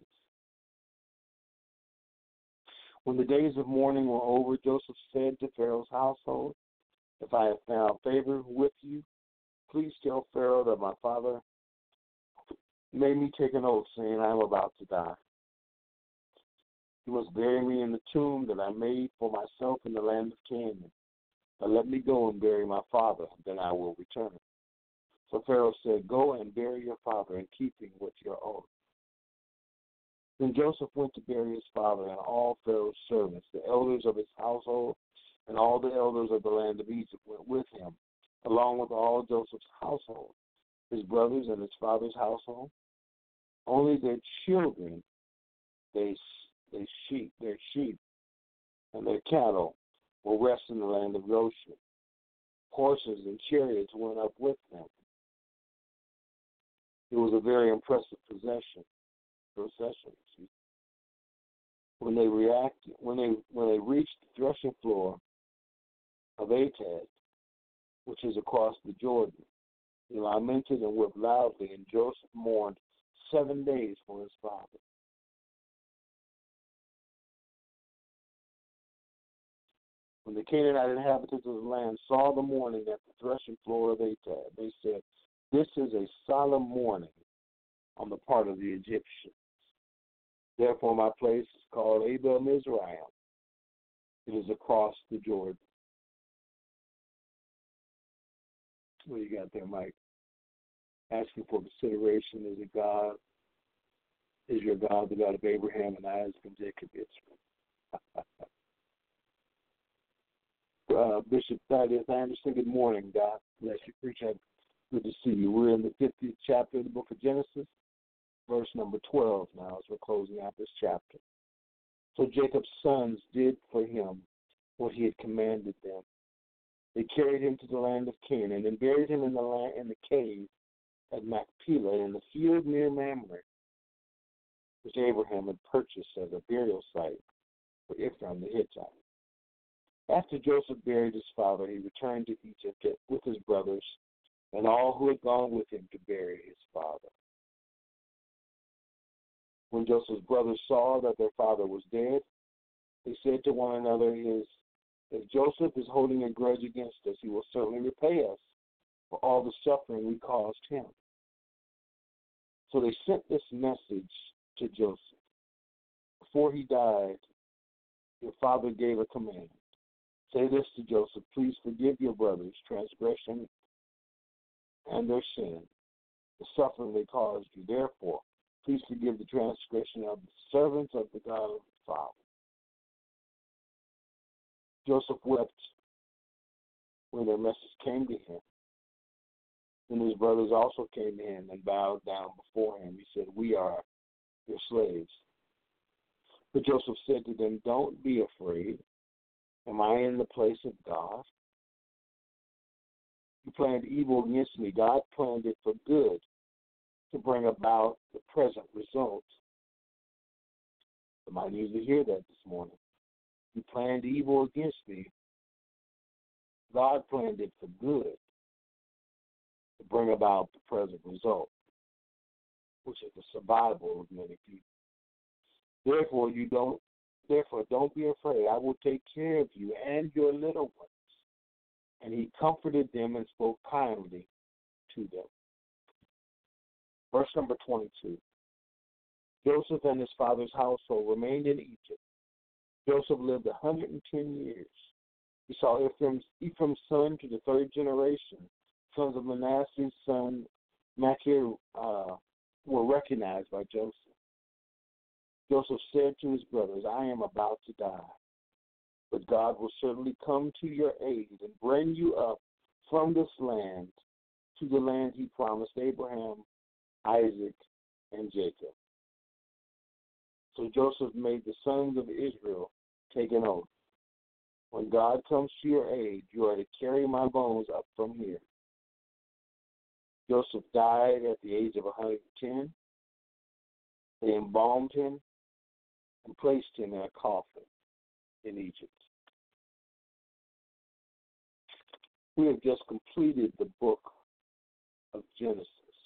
When the days of mourning were over, Joseph said to Pharaoh's household, if I have found favor with you, please tell Pharaoh that my father made me take an oath, saying I am about to die. You must bury me in the tomb that I made for myself in the land of Canaan. But let me go and bury my father, then I will return. So Pharaoh said, go and bury your father in keeping with your oath. Then Joseph went to bury his father, and all Pharaoh's servants, the elders of his household, and all the elders of the land of Egypt went with him, along with all Joseph's household, his brothers and his father's household. Only their children, they, they sheep, their sheep, and their cattle will rest in the land of Goshen. Horses and chariots went up with them. It was a very impressive possession, procession. When they reacted, when they when they reached the threshing floor of Atad, which is across the Jordan, he lamented and wept loudly, and Joseph mourned seven days for his father. When the Canaanite inhabitants of the land saw the mourning at the threshing floor of Atad, they said, this is a solemn mourning on the part of the Egyptians. Therefore my place is called Abel Mizraim. It is across the Jordan. What do you got there, Mike? Asking for consideration. Is it God? Is your God the God of Abraham and Isaac and Jacob Israel? uh, Bishop Thaddeus Anderson, good morning, God bless you. Preacher, good to see you. We're in the fiftieth chapter of the book of Genesis, verse number twelve now, as we're closing out this chapter. So Jacob's sons did for him what he had commanded them. They carried him to the land of Canaan and buried him in the land in the cave at Machpelah in the field near Mamre, which Abraham had purchased as a burial site for Ephraim the Hittite. After Joseph buried his father, he returned to Egypt with his brothers and all who had gone with him to bury his father. When Joseph's brothers saw that their father was dead, they said to one another, "Is if Joseph is holding a grudge against us, he will certainly repay us for all the suffering we caused him." So they sent this message to Joseph. Before he died, your father gave a command. Say this to Joseph, please forgive your brothers' transgression and their sin, the suffering they caused you. Therefore, please forgive the transgression of the servants of the God of the Father. Joseph wept when their message came to him. Then his brothers also came in and bowed down before him. He said, "We are your slaves." But Joseph said to them, "Don't be afraid. Am I in the place of God? You planned evil against me. God planned it for good to bring about the present result." Somebody needs to hear that this morning. You planned evil against me. God planned it for good to bring about the present result, which is the survival of many people. Therefore, you don't. Therefore, don't be afraid. I will take care of you and your little ones. And he comforted them and spoke kindly to them. Verse number twenty-two. Joseph and his father's household remained in Egypt. Joseph lived a hundred and ten years. He saw Ephraim's, Ephraim's son to the third generation. Sons of Manasseh's son Machir uh, were recognized by Joseph. Joseph said to his brothers, "I am about to die, but God will certainly come to your aid and bring you up from this land to the land he promised Abraham, Isaac, and Jacob." So Joseph made the sons of Israel take an oath. "When God comes to your aid, you are to carry my bones up from here." Joseph died at the age of one hundred ten. They embalmed him and placed him in a coffin in Egypt. We have just completed the book of Genesis.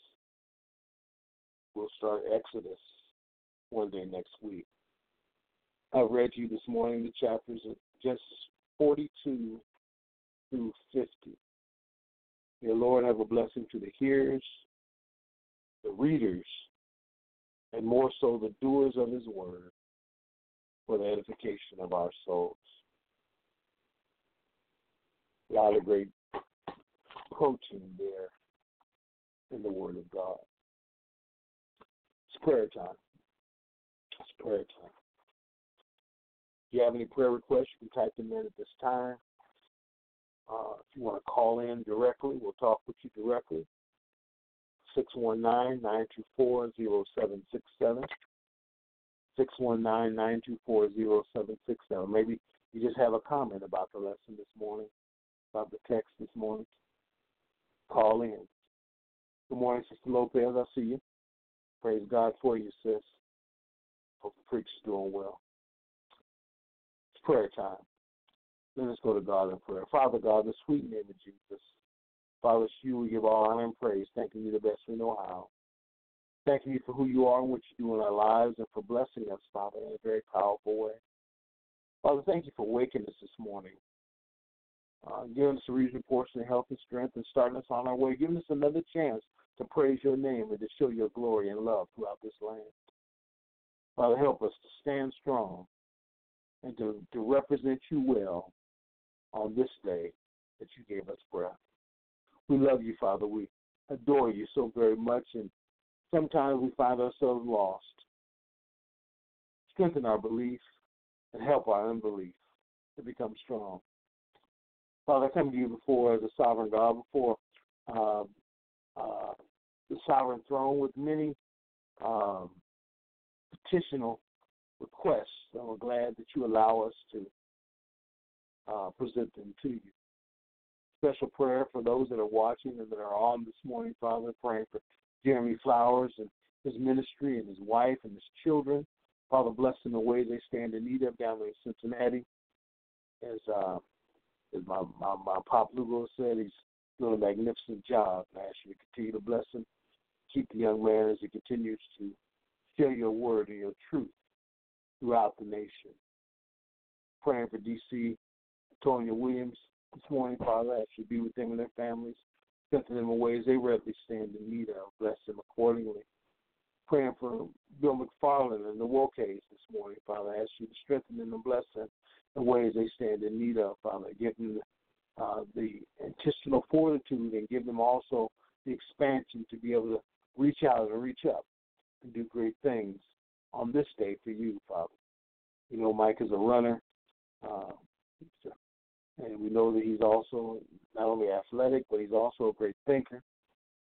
We'll start Exodus one day next week. I've read to you this morning the chapters of Genesis forty-two through fifty. May the Lord have a blessing to the hearers, the readers, and more so the doers of his word for the edification of our souls. A lot of great protein there in the word of God. It's prayer time. It's prayer time. If you have any prayer requests, you can type them in at this time. Uh, if you want to call in directly, we'll talk with you directly. six one nine, nine two four, zero seven six seven. six one nine, nine two four, zero seven six seven. Maybe you just have a comment about the lesson this morning, about the text this morning. Call in. Good morning, Sister Lopez. I see you. Praise God for you, sis. Hope the preacher's doing well. It's prayer time. Let us go to God in prayer. Father God, in the sweet name of Jesus, Father, it's you we give all honor and praise, thanking you the best we know how. Thanking you for who you are and what you do in our lives and for blessing us, Father, in a very powerful way. Father, thank you for waking us this morning, uh, giving us a reasonable portion of health and strength and starting us on our way, giving us another chance to praise your name and to show your glory and love throughout this land. Father, help us to stand strong and to, to represent you well on this day that you gave us breath. We love you, Father. We adore you so very much, and sometimes we find ourselves lost. Strengthen our belief and help our unbelief to become strong. Father, I come to you before as a sovereign God, before uh, uh, the sovereign throne with many um, petitional requests. So we're glad that you allow us to uh, present them to you. Special prayer for those that are watching and that are on this morning, Father, praying for Jeremy Flowers and his ministry and his wife and his children. Father, bless them in the way they stand in need of down there in Cincinnati. As, uh, as my, my, my Pop Lugo said, he's doing a magnificent job. And I ask you to continue to bless him. Keep the young man as he continues to share your word and your truth throughout the nation. Praying for D C, Tonya Williams this morning, Father, I ask you to be with them and their families. Strengthen them in ways they readily stand in need of. Bless them accordingly. Praying for Bill McFarland and the Wokays this morning, Father. I ask you to strengthen them and bless them in ways they stand in need of, Father. Give them uh, the intestinal fortitude and give them also the expansion to be able to reach out and reach up and do great things on this day for you, Father. You know, Mike is a runner, uh, and we know that he's also not only athletic, but he's also a great thinker.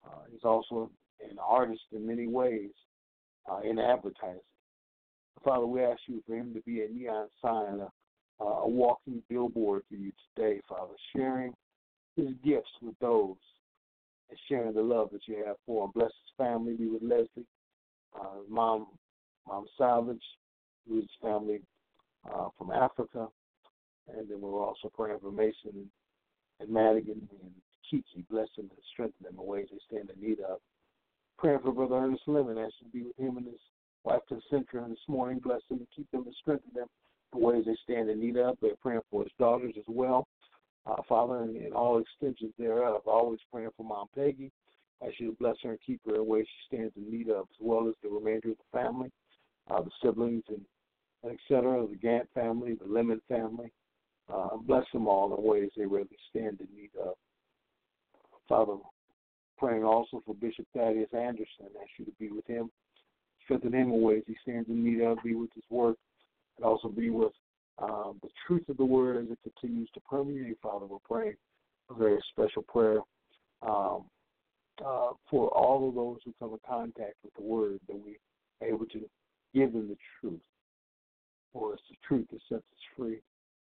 Uh, he's also an artist in many ways uh, in advertising. Father, we ask you for him to be a neon sign, a, a walking billboard for you today, Father, sharing his gifts with those and sharing the love that you have for him. Bless his family, be with Leslie, uh, mom, Mom Salvage, who is family uh, from Africa. And then we're also praying for Mason and, and Madigan and Kiki. Bless them and strengthen them in ways they stand in need of. Praying for Brother Ernest Lemon, as you be with him and his wife Concentra this morning. Bless them and keep them and strengthen them in ways they stand in need of. They're praying for his daughters as well. Uh, Father, and, and all extensions thereof. Always praying for Mom Peggy. I should bless her and keep her in ways she stands in need of, as well as the remainder of the family, uh, the siblings, and, and et cetera, the Gant family, the Lemon family. Uh, bless them all in ways they really stand in need of. Father, praying also for Bishop Thaddeus Anderson. I ask you to be with him, strengthen him in ways he stands in need of, be with his work, and also be with um, the truth of the word as it continues to permeate. Father, we're praying a very special prayer um, uh, for all of those who come in contact with the word, that we are able to give them the truth, for it's the truth that sets us free.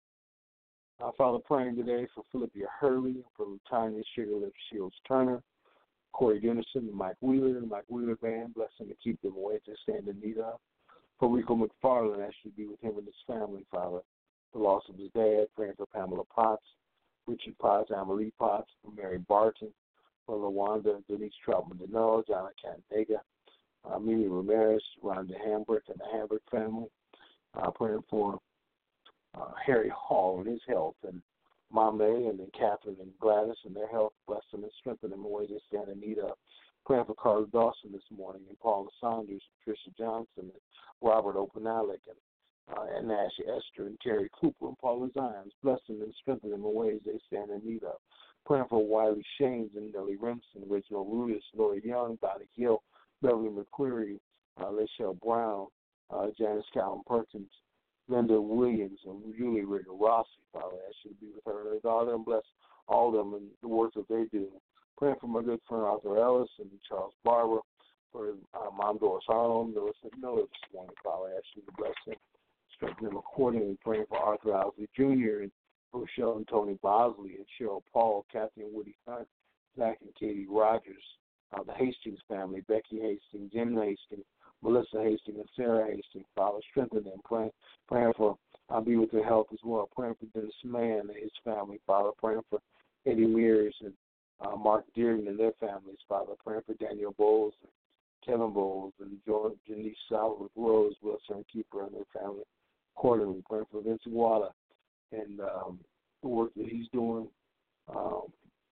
Uh, Father, praying today for Philippa Hurley, for Tanya Sugarlips Shields Turner, Corey Dennison, and Mike Wheeler, and Mike Wheeler Band. Bless them and keep them away to stand in need of. For Rico McFarland, I should be with him and his family, Father. The loss of his dad, praying for Pamela Potts, Richard Potts, Amalie Potts, for Mary Barton, for LaWanda, Denise Troutman Deneau, Jonna Canega, uh, Mimi Ramirez, Rhonda Hambrick, and the Hambrick family. Uh, praying for uh, Harry Hall and his health, and Mame and then Catherine and Gladys and their health. Bless them and strengthen them in ways they stand in need of. Praying for Carla Dawson this morning, and Paula Saunders, and Tricia Johnson, and Robert Openalek, and, uh, and Nash Esther, and Terry Cooper, and Paula Zions. Bless them and strengthen them in ways they stand in need of. Praying for Wiley Shanes and Nellie Remsen, Reginald Rudis, Lori Young, Bonnie Hill, Beverly McQuarrie, uh, Lachelle Brown, uh, Janice Callan Perkins, Linda Williams, and Julie Rigger Rossi. Father, I should be with her and her daughter, and bless all of them and the work that they do. Praying for my good friend Arthur Ellis and Charles Barber, for uh, Mom Doris Harlem, Millicent Miller this morning. Father, I ask you to bless them, strengthen them accordingly. Praying for Arthur Owsley Junior and Rochelle and Tony Bosley and Cheryl Paul, Kathy and Woody Hunt, Zach and Katie Rogers, uh, the Hastings family, Becky Hastings, Jim Hastings, Melissa Hastings, and Sarah Hastings. Father, strengthen them. Praying, praying for, I'll be with their health as well. Praying for Dennis Mann and his family. Father, praying for Eddie Mears and uh, Mark Dearden and their families. Father, praying for Daniel Bowles, and Kevin Bowles, and George, Janice Southwick Rose, Wilson and Keeper and their family. Accordingly, praying for Vince Walla and um, the work that he's doing, um,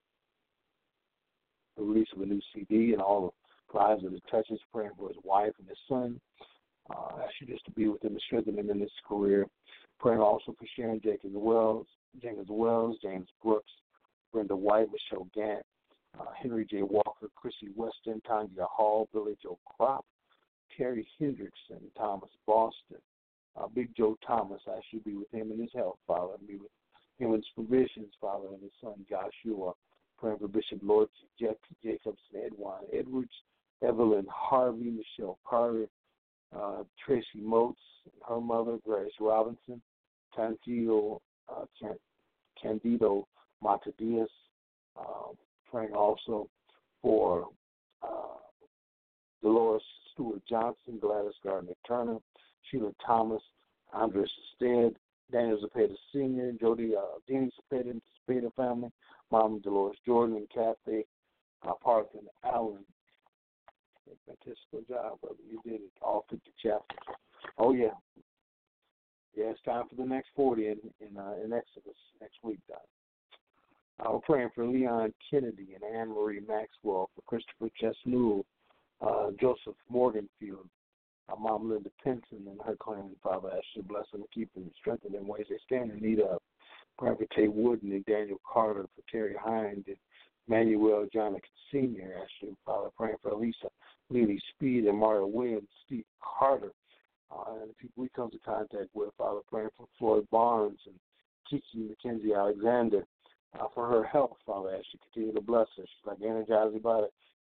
the release of a new C D and all the lives that it touches, praying for his wife and his son. Uh, I ask you just to be with him and strengthen him in his career. Praying also for Sharon Jenkins Wells, Jenkins Wells, James Brooks, Brenda White, Michelle Gant, uh, Henry J. Walker, Chrissy Weston, Tanya Hall, Billy Joe Crop, Terry Hendrickson, Thomas Boston, uh, Big Joe Thomas. I should be with him in his health, Father, and be with him in his provisions, Father, and his son Joshua. Praying for Bishop Lord Jeff Jacobs, Edwin Edwards, Evelyn Harvey, Michelle Carter, uh, Tracy Motes, her mother, Grace Robinson, Candido, uh, Candido Matadias. Uh, praying also for uh, Dolores Stewart Johnson, Gladys Gardner Turner, Sheila Thomas, Andres Stead, Daniel Zapata Senior, Jody uh, Dean Zapata and Zapata family, Mom Dolores Jordan and Kathy uh, Parker and Allen. Fantastic job, brother. You did it. All fifty chapters. Oh, yeah. Yeah, it's time for the next forty in in, uh, in Exodus next week, Don. Uh, we're praying for Leon Kennedy and Anne Marie Maxwell, for Christopher Chesnewell, uh, Joseph Morganfield, uh, Mom Linda Penson and her clan. Father, ask you to bless them and keep them and strengthen them in ways they stand in need of. Praying for Tay Wooden and Daniel Carter, for Terry Hind and Manuel Johnson Senior Ask you, Father, praying for Lisa Lily Speed and Mario Williams, Steve Carter, uh, and the people we come to contact with. Father, praying for Floyd Barnes and Kiki McKenzie Alexander, uh, for her health. Father, as she continue to bless her. She's like energized about it.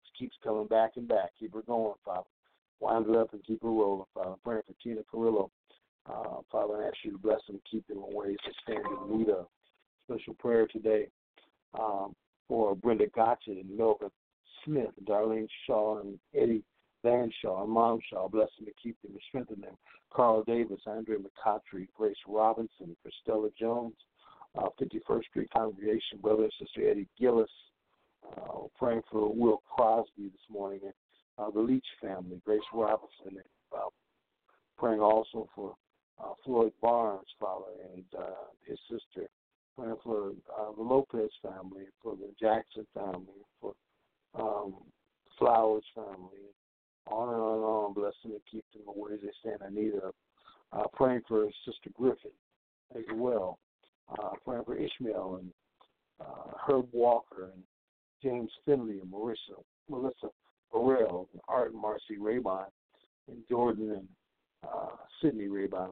keeps coming back and back. Keep her going, Father. Wind her up and keep her rolling, Father. I'm praying for Tina Carrillo. Uh, Father, I ask you to bless them, keep them in ways that stand in need of. Special prayer today um, for Brenda Gotcha and Melvin Smith, Darlene Shaw, and Eddie Van Shaw, and Mom Shaw. Bless them and keep them and strengthen them. Carl Davis, Andre McCautry, Grace Robinson, Christella Jones, uh, fifty-first Street Congregation, Brother and Sister Eddie Gillis. Uh, praying for Will Crosby this morning, and uh, the Leach family, Grace Robinson, and uh, praying also for uh, Floyd Barnes, Father, and uh, his sister. Praying for uh, the Lopez family, for the Jackson family, for um, Flowers family, on and on and on. Bless them and keep them in ways they stand in need of. Uh, praying for Sister Griffin as well. Uh, praying for Ishmael and uh, Herb Walker and James Finley and Marissa, Melissa Burrell, and Art and Marcy Raybon, and Jordan and uh, Sydney Raybon.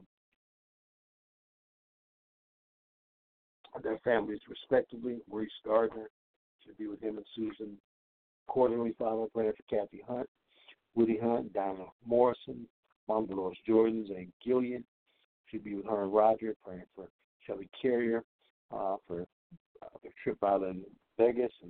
Their families, respectively. Maurice Gardner should be with him and Susan. Accordingly, Father, praying for Kathy Hunt, Woody Hunt, Donna Morrison, Mom Dolores Jordan, and Gillian should be with her and Roger. Praying for Shelly Carrier uh, for uh, their trip out in Vegas and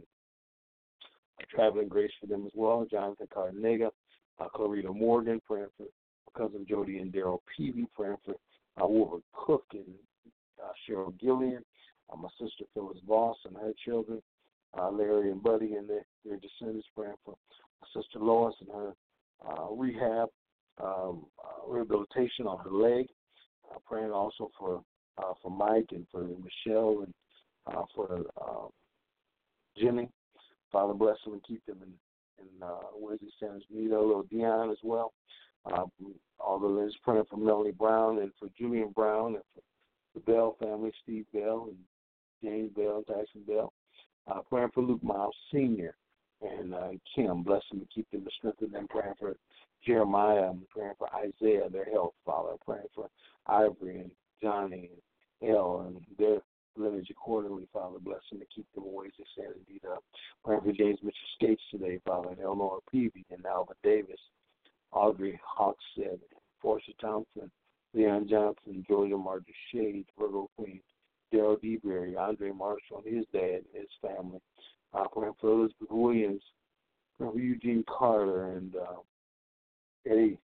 traveling grace for them as well. Jonathan Cardenega, uh, Clarita Morgan, praying for cousin Jody and Daryl Peavy, praying for uh, Wilbur Cook and uh, Cheryl Gillian, uh, my sister Phyllis Voss and her children, uh, Larry and Buddy and their, their descendants, praying for my sister Lois and her uh, rehab, um, uh, rehabilitation on her leg, uh, praying also for uh, for Mike and for Michelle and uh, for uh, Jimmy. Father, bless them and keep them in, in uh, Wednesday Sanders, Nito, little Dion as well. Uh, all the Liz praying for Melanie Brown and for Julian Brown and for the Bell family, Steve Bell and James Bell, Tyson Bell. Uh, praying for Luke Miles Senior and uh, Kim. Bless them and keep them and strengthen them. Praying for Jeremiah and praying for Isaiah, their health, Father. Praying for Ivory and Johnny and Elle and their lineage accordingly, Father. Bless them and keep them away they stand in need of. Praying for James Mitchell Skates today, Father, and Eleanor Peavy and Alvin Davis, Audrey Hawkstead, Forster Thompson, Leon Johnson, Georgia Marjorie Shade, Virgo Queen, Daryl DeBerry, Andre Marshall and his dad and his family. Uh, praying for Elizabeth Williams, praying for Eugene Carter and uh, Eddie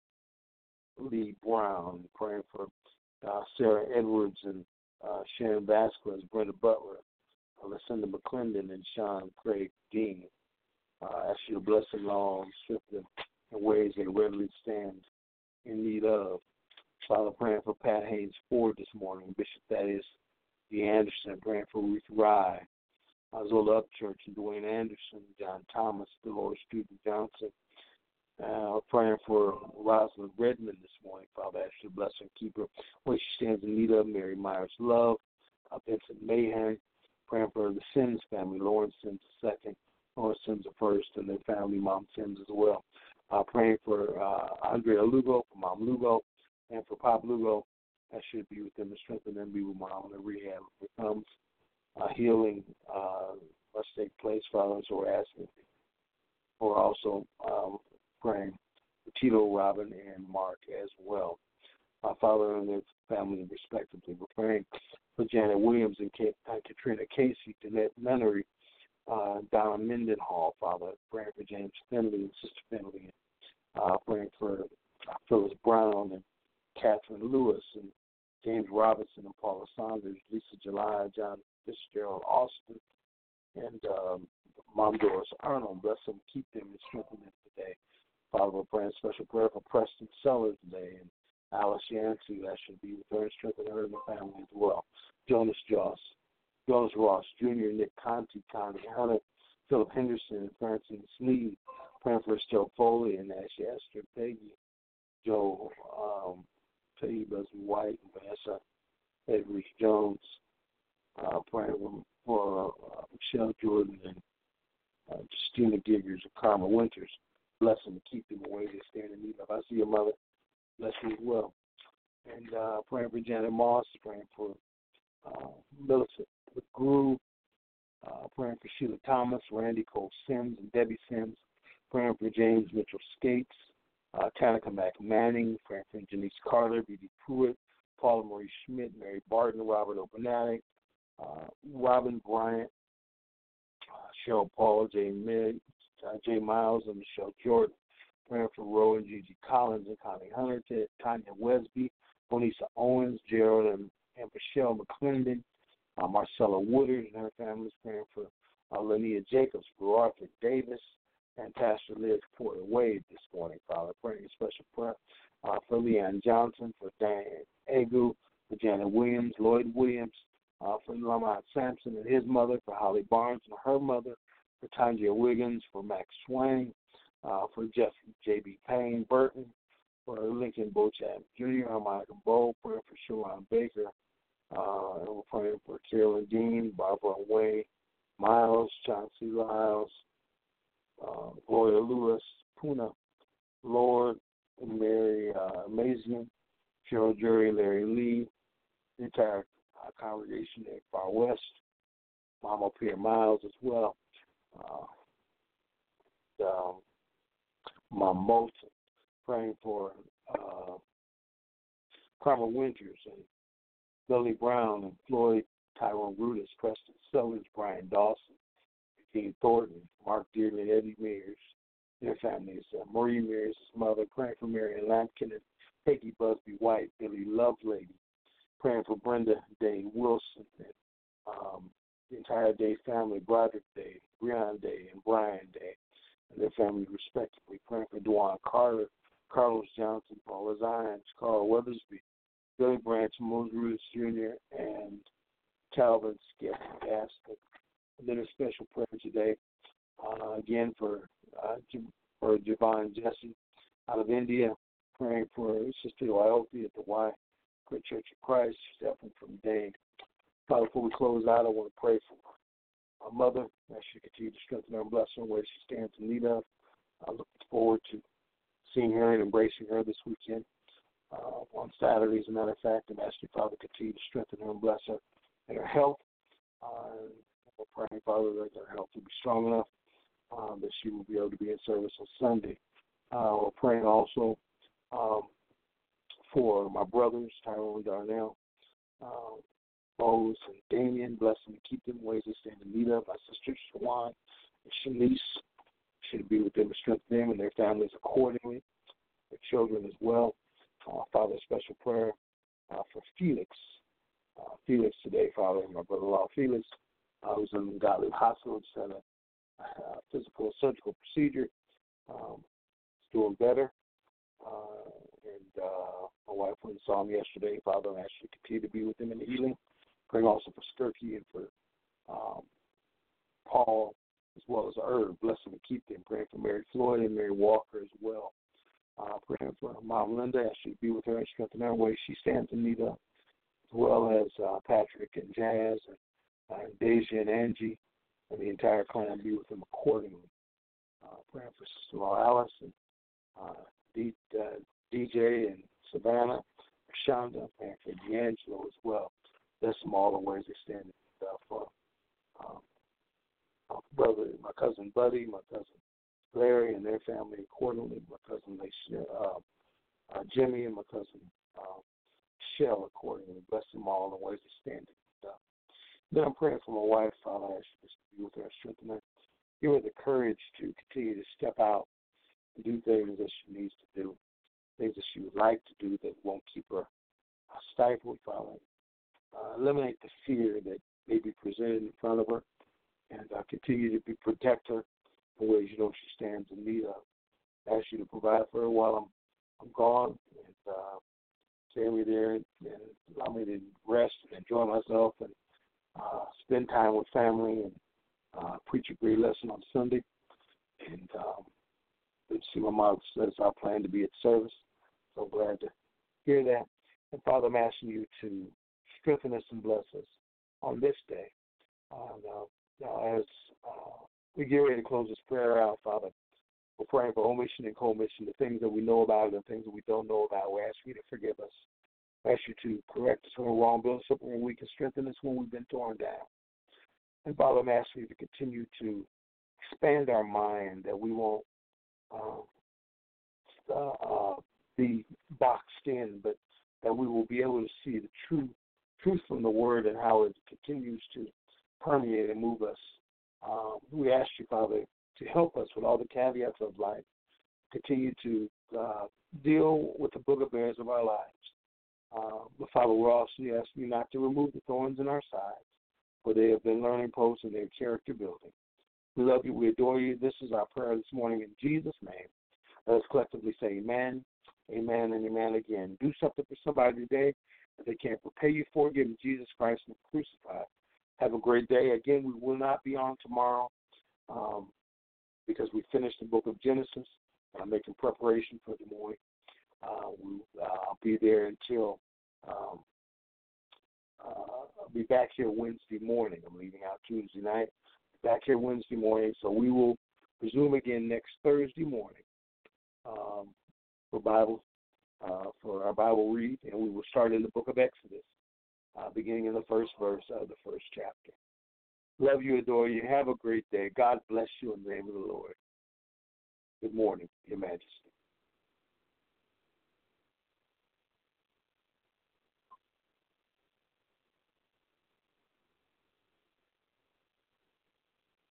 Lee Brown, praying for uh, Sarah Edwards and uh, Sharon Vasquez, Brenda Butler, uh, Lucinda McClendon, and Sean Craig Dean. Uh, ask you to bless them all and strengthen them in ways they readily stand in need of. Father, praying for Pat Haynes Ford this morning, Bishop Thaddeus D. Anderson, praying for Ruth Rye, Zola Upchurch and Dwayne Anderson, John Thomas, Dolores Student Johnson. Uh, praying for Rosalind Redmond this morning. Father, ask you to bless her and keep her where she stands in need of. Mary Myers Love, uh, Vincent Mahan, praying for the Sims family, Lawrence Sims the second, Lawrence Sims the first, and their family, Mom Sims as well. Uh, praying for uh, Andrea Lugo, for Mom Lugo, and for Pop Lugo. That should be with them and strengthen them, be with Mom in the rehab. If it comes, uh, healing uh, must take place, Father, so we're asking. We're also um, praying for Tito, Robin, and Mark as well. Uh, Father and their family, respectively. We're praying for Janet Williams and Kate, uh, Katrina Casey, Danette Nunnery, uh, Donna Mendenhall, Father. Praying for James Finley and Sister Finley. Uh, praying for uh, Phyllis Brown and Catherine Lewis and James Robinson and Paula Saunders, Lisa July, John Fitzgerald Austin, and um, Mom Doris Arnold. Bless them, keep them, and strengthen them today. Father, we're praying special prayer for Preston Sellers today and Alice Yancey. That should be with her and strengthen her and the family as well. Jonas Joss, Jonas Ross Junior, Nick Conti, Connie Hunter, Philip Henderson, and Francine Sneed. Praying for Estelle Foley and Ashley Esther, Peggy, Joe, um, Peggy Busby White, and Vanessa Edwards Jones. Uh, praying for uh, Michelle Jordan and uh, Justina Giggers and Karma Winters. Bless them and keep them away they stand in need of. I see your mother. Bless you as well. And uh, praying for Janet Moss, praying for uh, Millicent McGrew, uh, praying for Sheila Thomas, Randy Cole Sims, and Debbie Sims. Praying for James Mitchell Skates, uh, Tanika McManning, praying for Janice Carter, B D Pruitt, Paula Marie Schmidt, Mary Barton, Robert Openatic, uh, Robin Bryant, uh, Cheryl Paul, Jay, Mid, uh, Jay Miles, and Michelle Jordan. Praying for Roe and Gigi Collins and Connie Hunter, Tanya Wesby, Bonisa Owens, Gerald and, and Michelle McClendon, uh, Marcella Woodard and her family. Praying for uh, Linnea Jacobs, for Arthur Davis, and Pastor Liz Porter Wade this morning, Father. Praying a special prayer uh, for Leanne Johnson, for Dan Agu, for Janet Williams, Lloyd Williams, uh, for Lamont Sampson and his mother, for Holly Barnes and her mother, for Tangia Wiggins, for Max Swain, uh, for Jeff J B. Payne Burton, for Lincoln Bocham Junior, Harmonica Bowl, praying for Sharon Baker, uh, and we're praying for Carolyn Dean, Barbara Way, Miles, Chauncey Lyles, uh, Gloria Lewis, Puna, Lord, and Mary uh, Mazian, Cheryl Jury, Larry Lee, the entire uh, congregation at Far West, Mama Pierre Miles as well, uh, um, Mom Moulton, praying for uh, Carmel Winters and Billy Brown and Floyd, Tyrone Brutus, Preston Sellers, Brian Dawson, King Thornton, Mark Dearman, Eddie Mears, their families, uh, Marie Mears' mother, praying for Marion Lampkin and Peggy Busby White, Billy Lovelady, praying for Brenda Day Wilson and um, the entire Day family, Broderick Day, Breon Day, and Brian Day, and their family respectively, praying for Dwan Carter, Carlos Johnson, Paula Zions, Carl Weathersby, Billy Branch, Moses Roots Junior, and Calvin Skip Gaston. And then a special prayer today, uh, again for uh, for Javon Jesse out of India, praying for Sister Iopi at the Y Great Church of Christ, stepping from Dane. Father, before we close out, I want to pray for my mother, that she continue to strengthen her and bless her where she stands in need of. I look forward to seeing her and embracing her this weekend uh, on Saturday, as a matter of fact, and asking Father to continue to strengthen her and bless her and her health. Uh, we're praying, Father, that her health will be strong enough um, that she will be able to be in service on Sunday. Uh, we're praying also um, for my brothers, Tyrone Darnell, um, Bose, and Damien. Bless them and keep them in ways they stand in need of. My sisters, Shawan and Shanice, should be with them and strengthen them and their families accordingly, their children as well. Uh, Father, a special prayer uh, for Felix. Uh, Felix today, Father, my brother-in-law Felix, uh, who's in the Gottlieb Hospital, just had a uh, physical surgical procedure. Um, he's doing better. Uh, and uh, my wife went and saw him yesterday. Father, I ask you to continue to be with him in the healing. Praying also for Skirky and for um, Paul, as well as Herb. Bless them and keep them. Praying for Mary Floyd and Mary Walker as well. Uh, praying for Mom Linda. I ask you to be with her and strengthen her where she stands in need of, as well as uh, Patrick and Jazz and uh, Deja and Angie and the entire clan. Be with them accordingly. Uh, praying for Sister Laura Alice and uh, D, uh, D J and Savannah, Shonda, praying for D'Angelo as well. Bless them all the ways they stand in need of. For um, my brother, my cousin Buddy, my cousin Larry and their family accordingly, my cousin Lacey, uh, uh, Jimmy and my cousin uh, Shell accordingly. Bless them all the ways they stand in need of. Then I'm praying for my wife, Father, I ask you to be with her, strengthen her. Give her the courage to continue to step out and do things that she needs to do, things that she would like to do that won't keep her uh, stifled, Father. Uh, eliminate the fear that may be presented in front of her, and uh, continue to be protect her in ways you know she stands in need of. I ask you to provide for her while I'm I'm gone, and uh, stay me there and, and allow me to rest and enjoy myself and uh, spend time with family and uh, preach a great lesson on Sunday. And um, let's see, my mom says I plan to be at service. So glad to hear that. And Father, I'm asking you to strengthen us and bless us on this day. Uh, now, now, as uh, we get ready to close this prayer out, Father, we're praying for omission and commission, the things that we know about and the things that we don't know about. We ask you to forgive us. We ask you to correct us when we're wrong, build us up when we can, strengthen us when we've been torn down. And Father, I'm asking you to continue to expand our mind, that we won't um, uh, uh, be boxed in, but that we will be able to see the true truth from the Word and how it continues to permeate and move us. Um, we ask you, Father, to help us with all the caveats of life. Continue to uh, deal with the booger-bears of our lives. Uh, but, Father, we're also asking you not to remove the thorns in our sides, for they have been learning posts in their character building. We love you. We adore you. This is our prayer this morning in Jesus' name. Let us collectively say amen, amen, and amen again. Do something for somebody today that they can't repay you for. Give them Jesus Christ and crucified. Have a great day. Again, we will not be on tomorrow um, because we finished the book of Genesis, and I'm making preparation for the morning. Uh, we, uh, I'll be there until um, uh, I'll be back here Wednesday morning. I'm leaving out Tuesday night. Back here Wednesday morning, so we will resume again next Thursday morning um, for Bible uh, for our Bible read, and we will start in the book of Exodus, uh, beginning in the first verse of the first chapter. Love you, adore you. Have a great day. God bless you in the name of the Lord. Good morning, Your Majesty.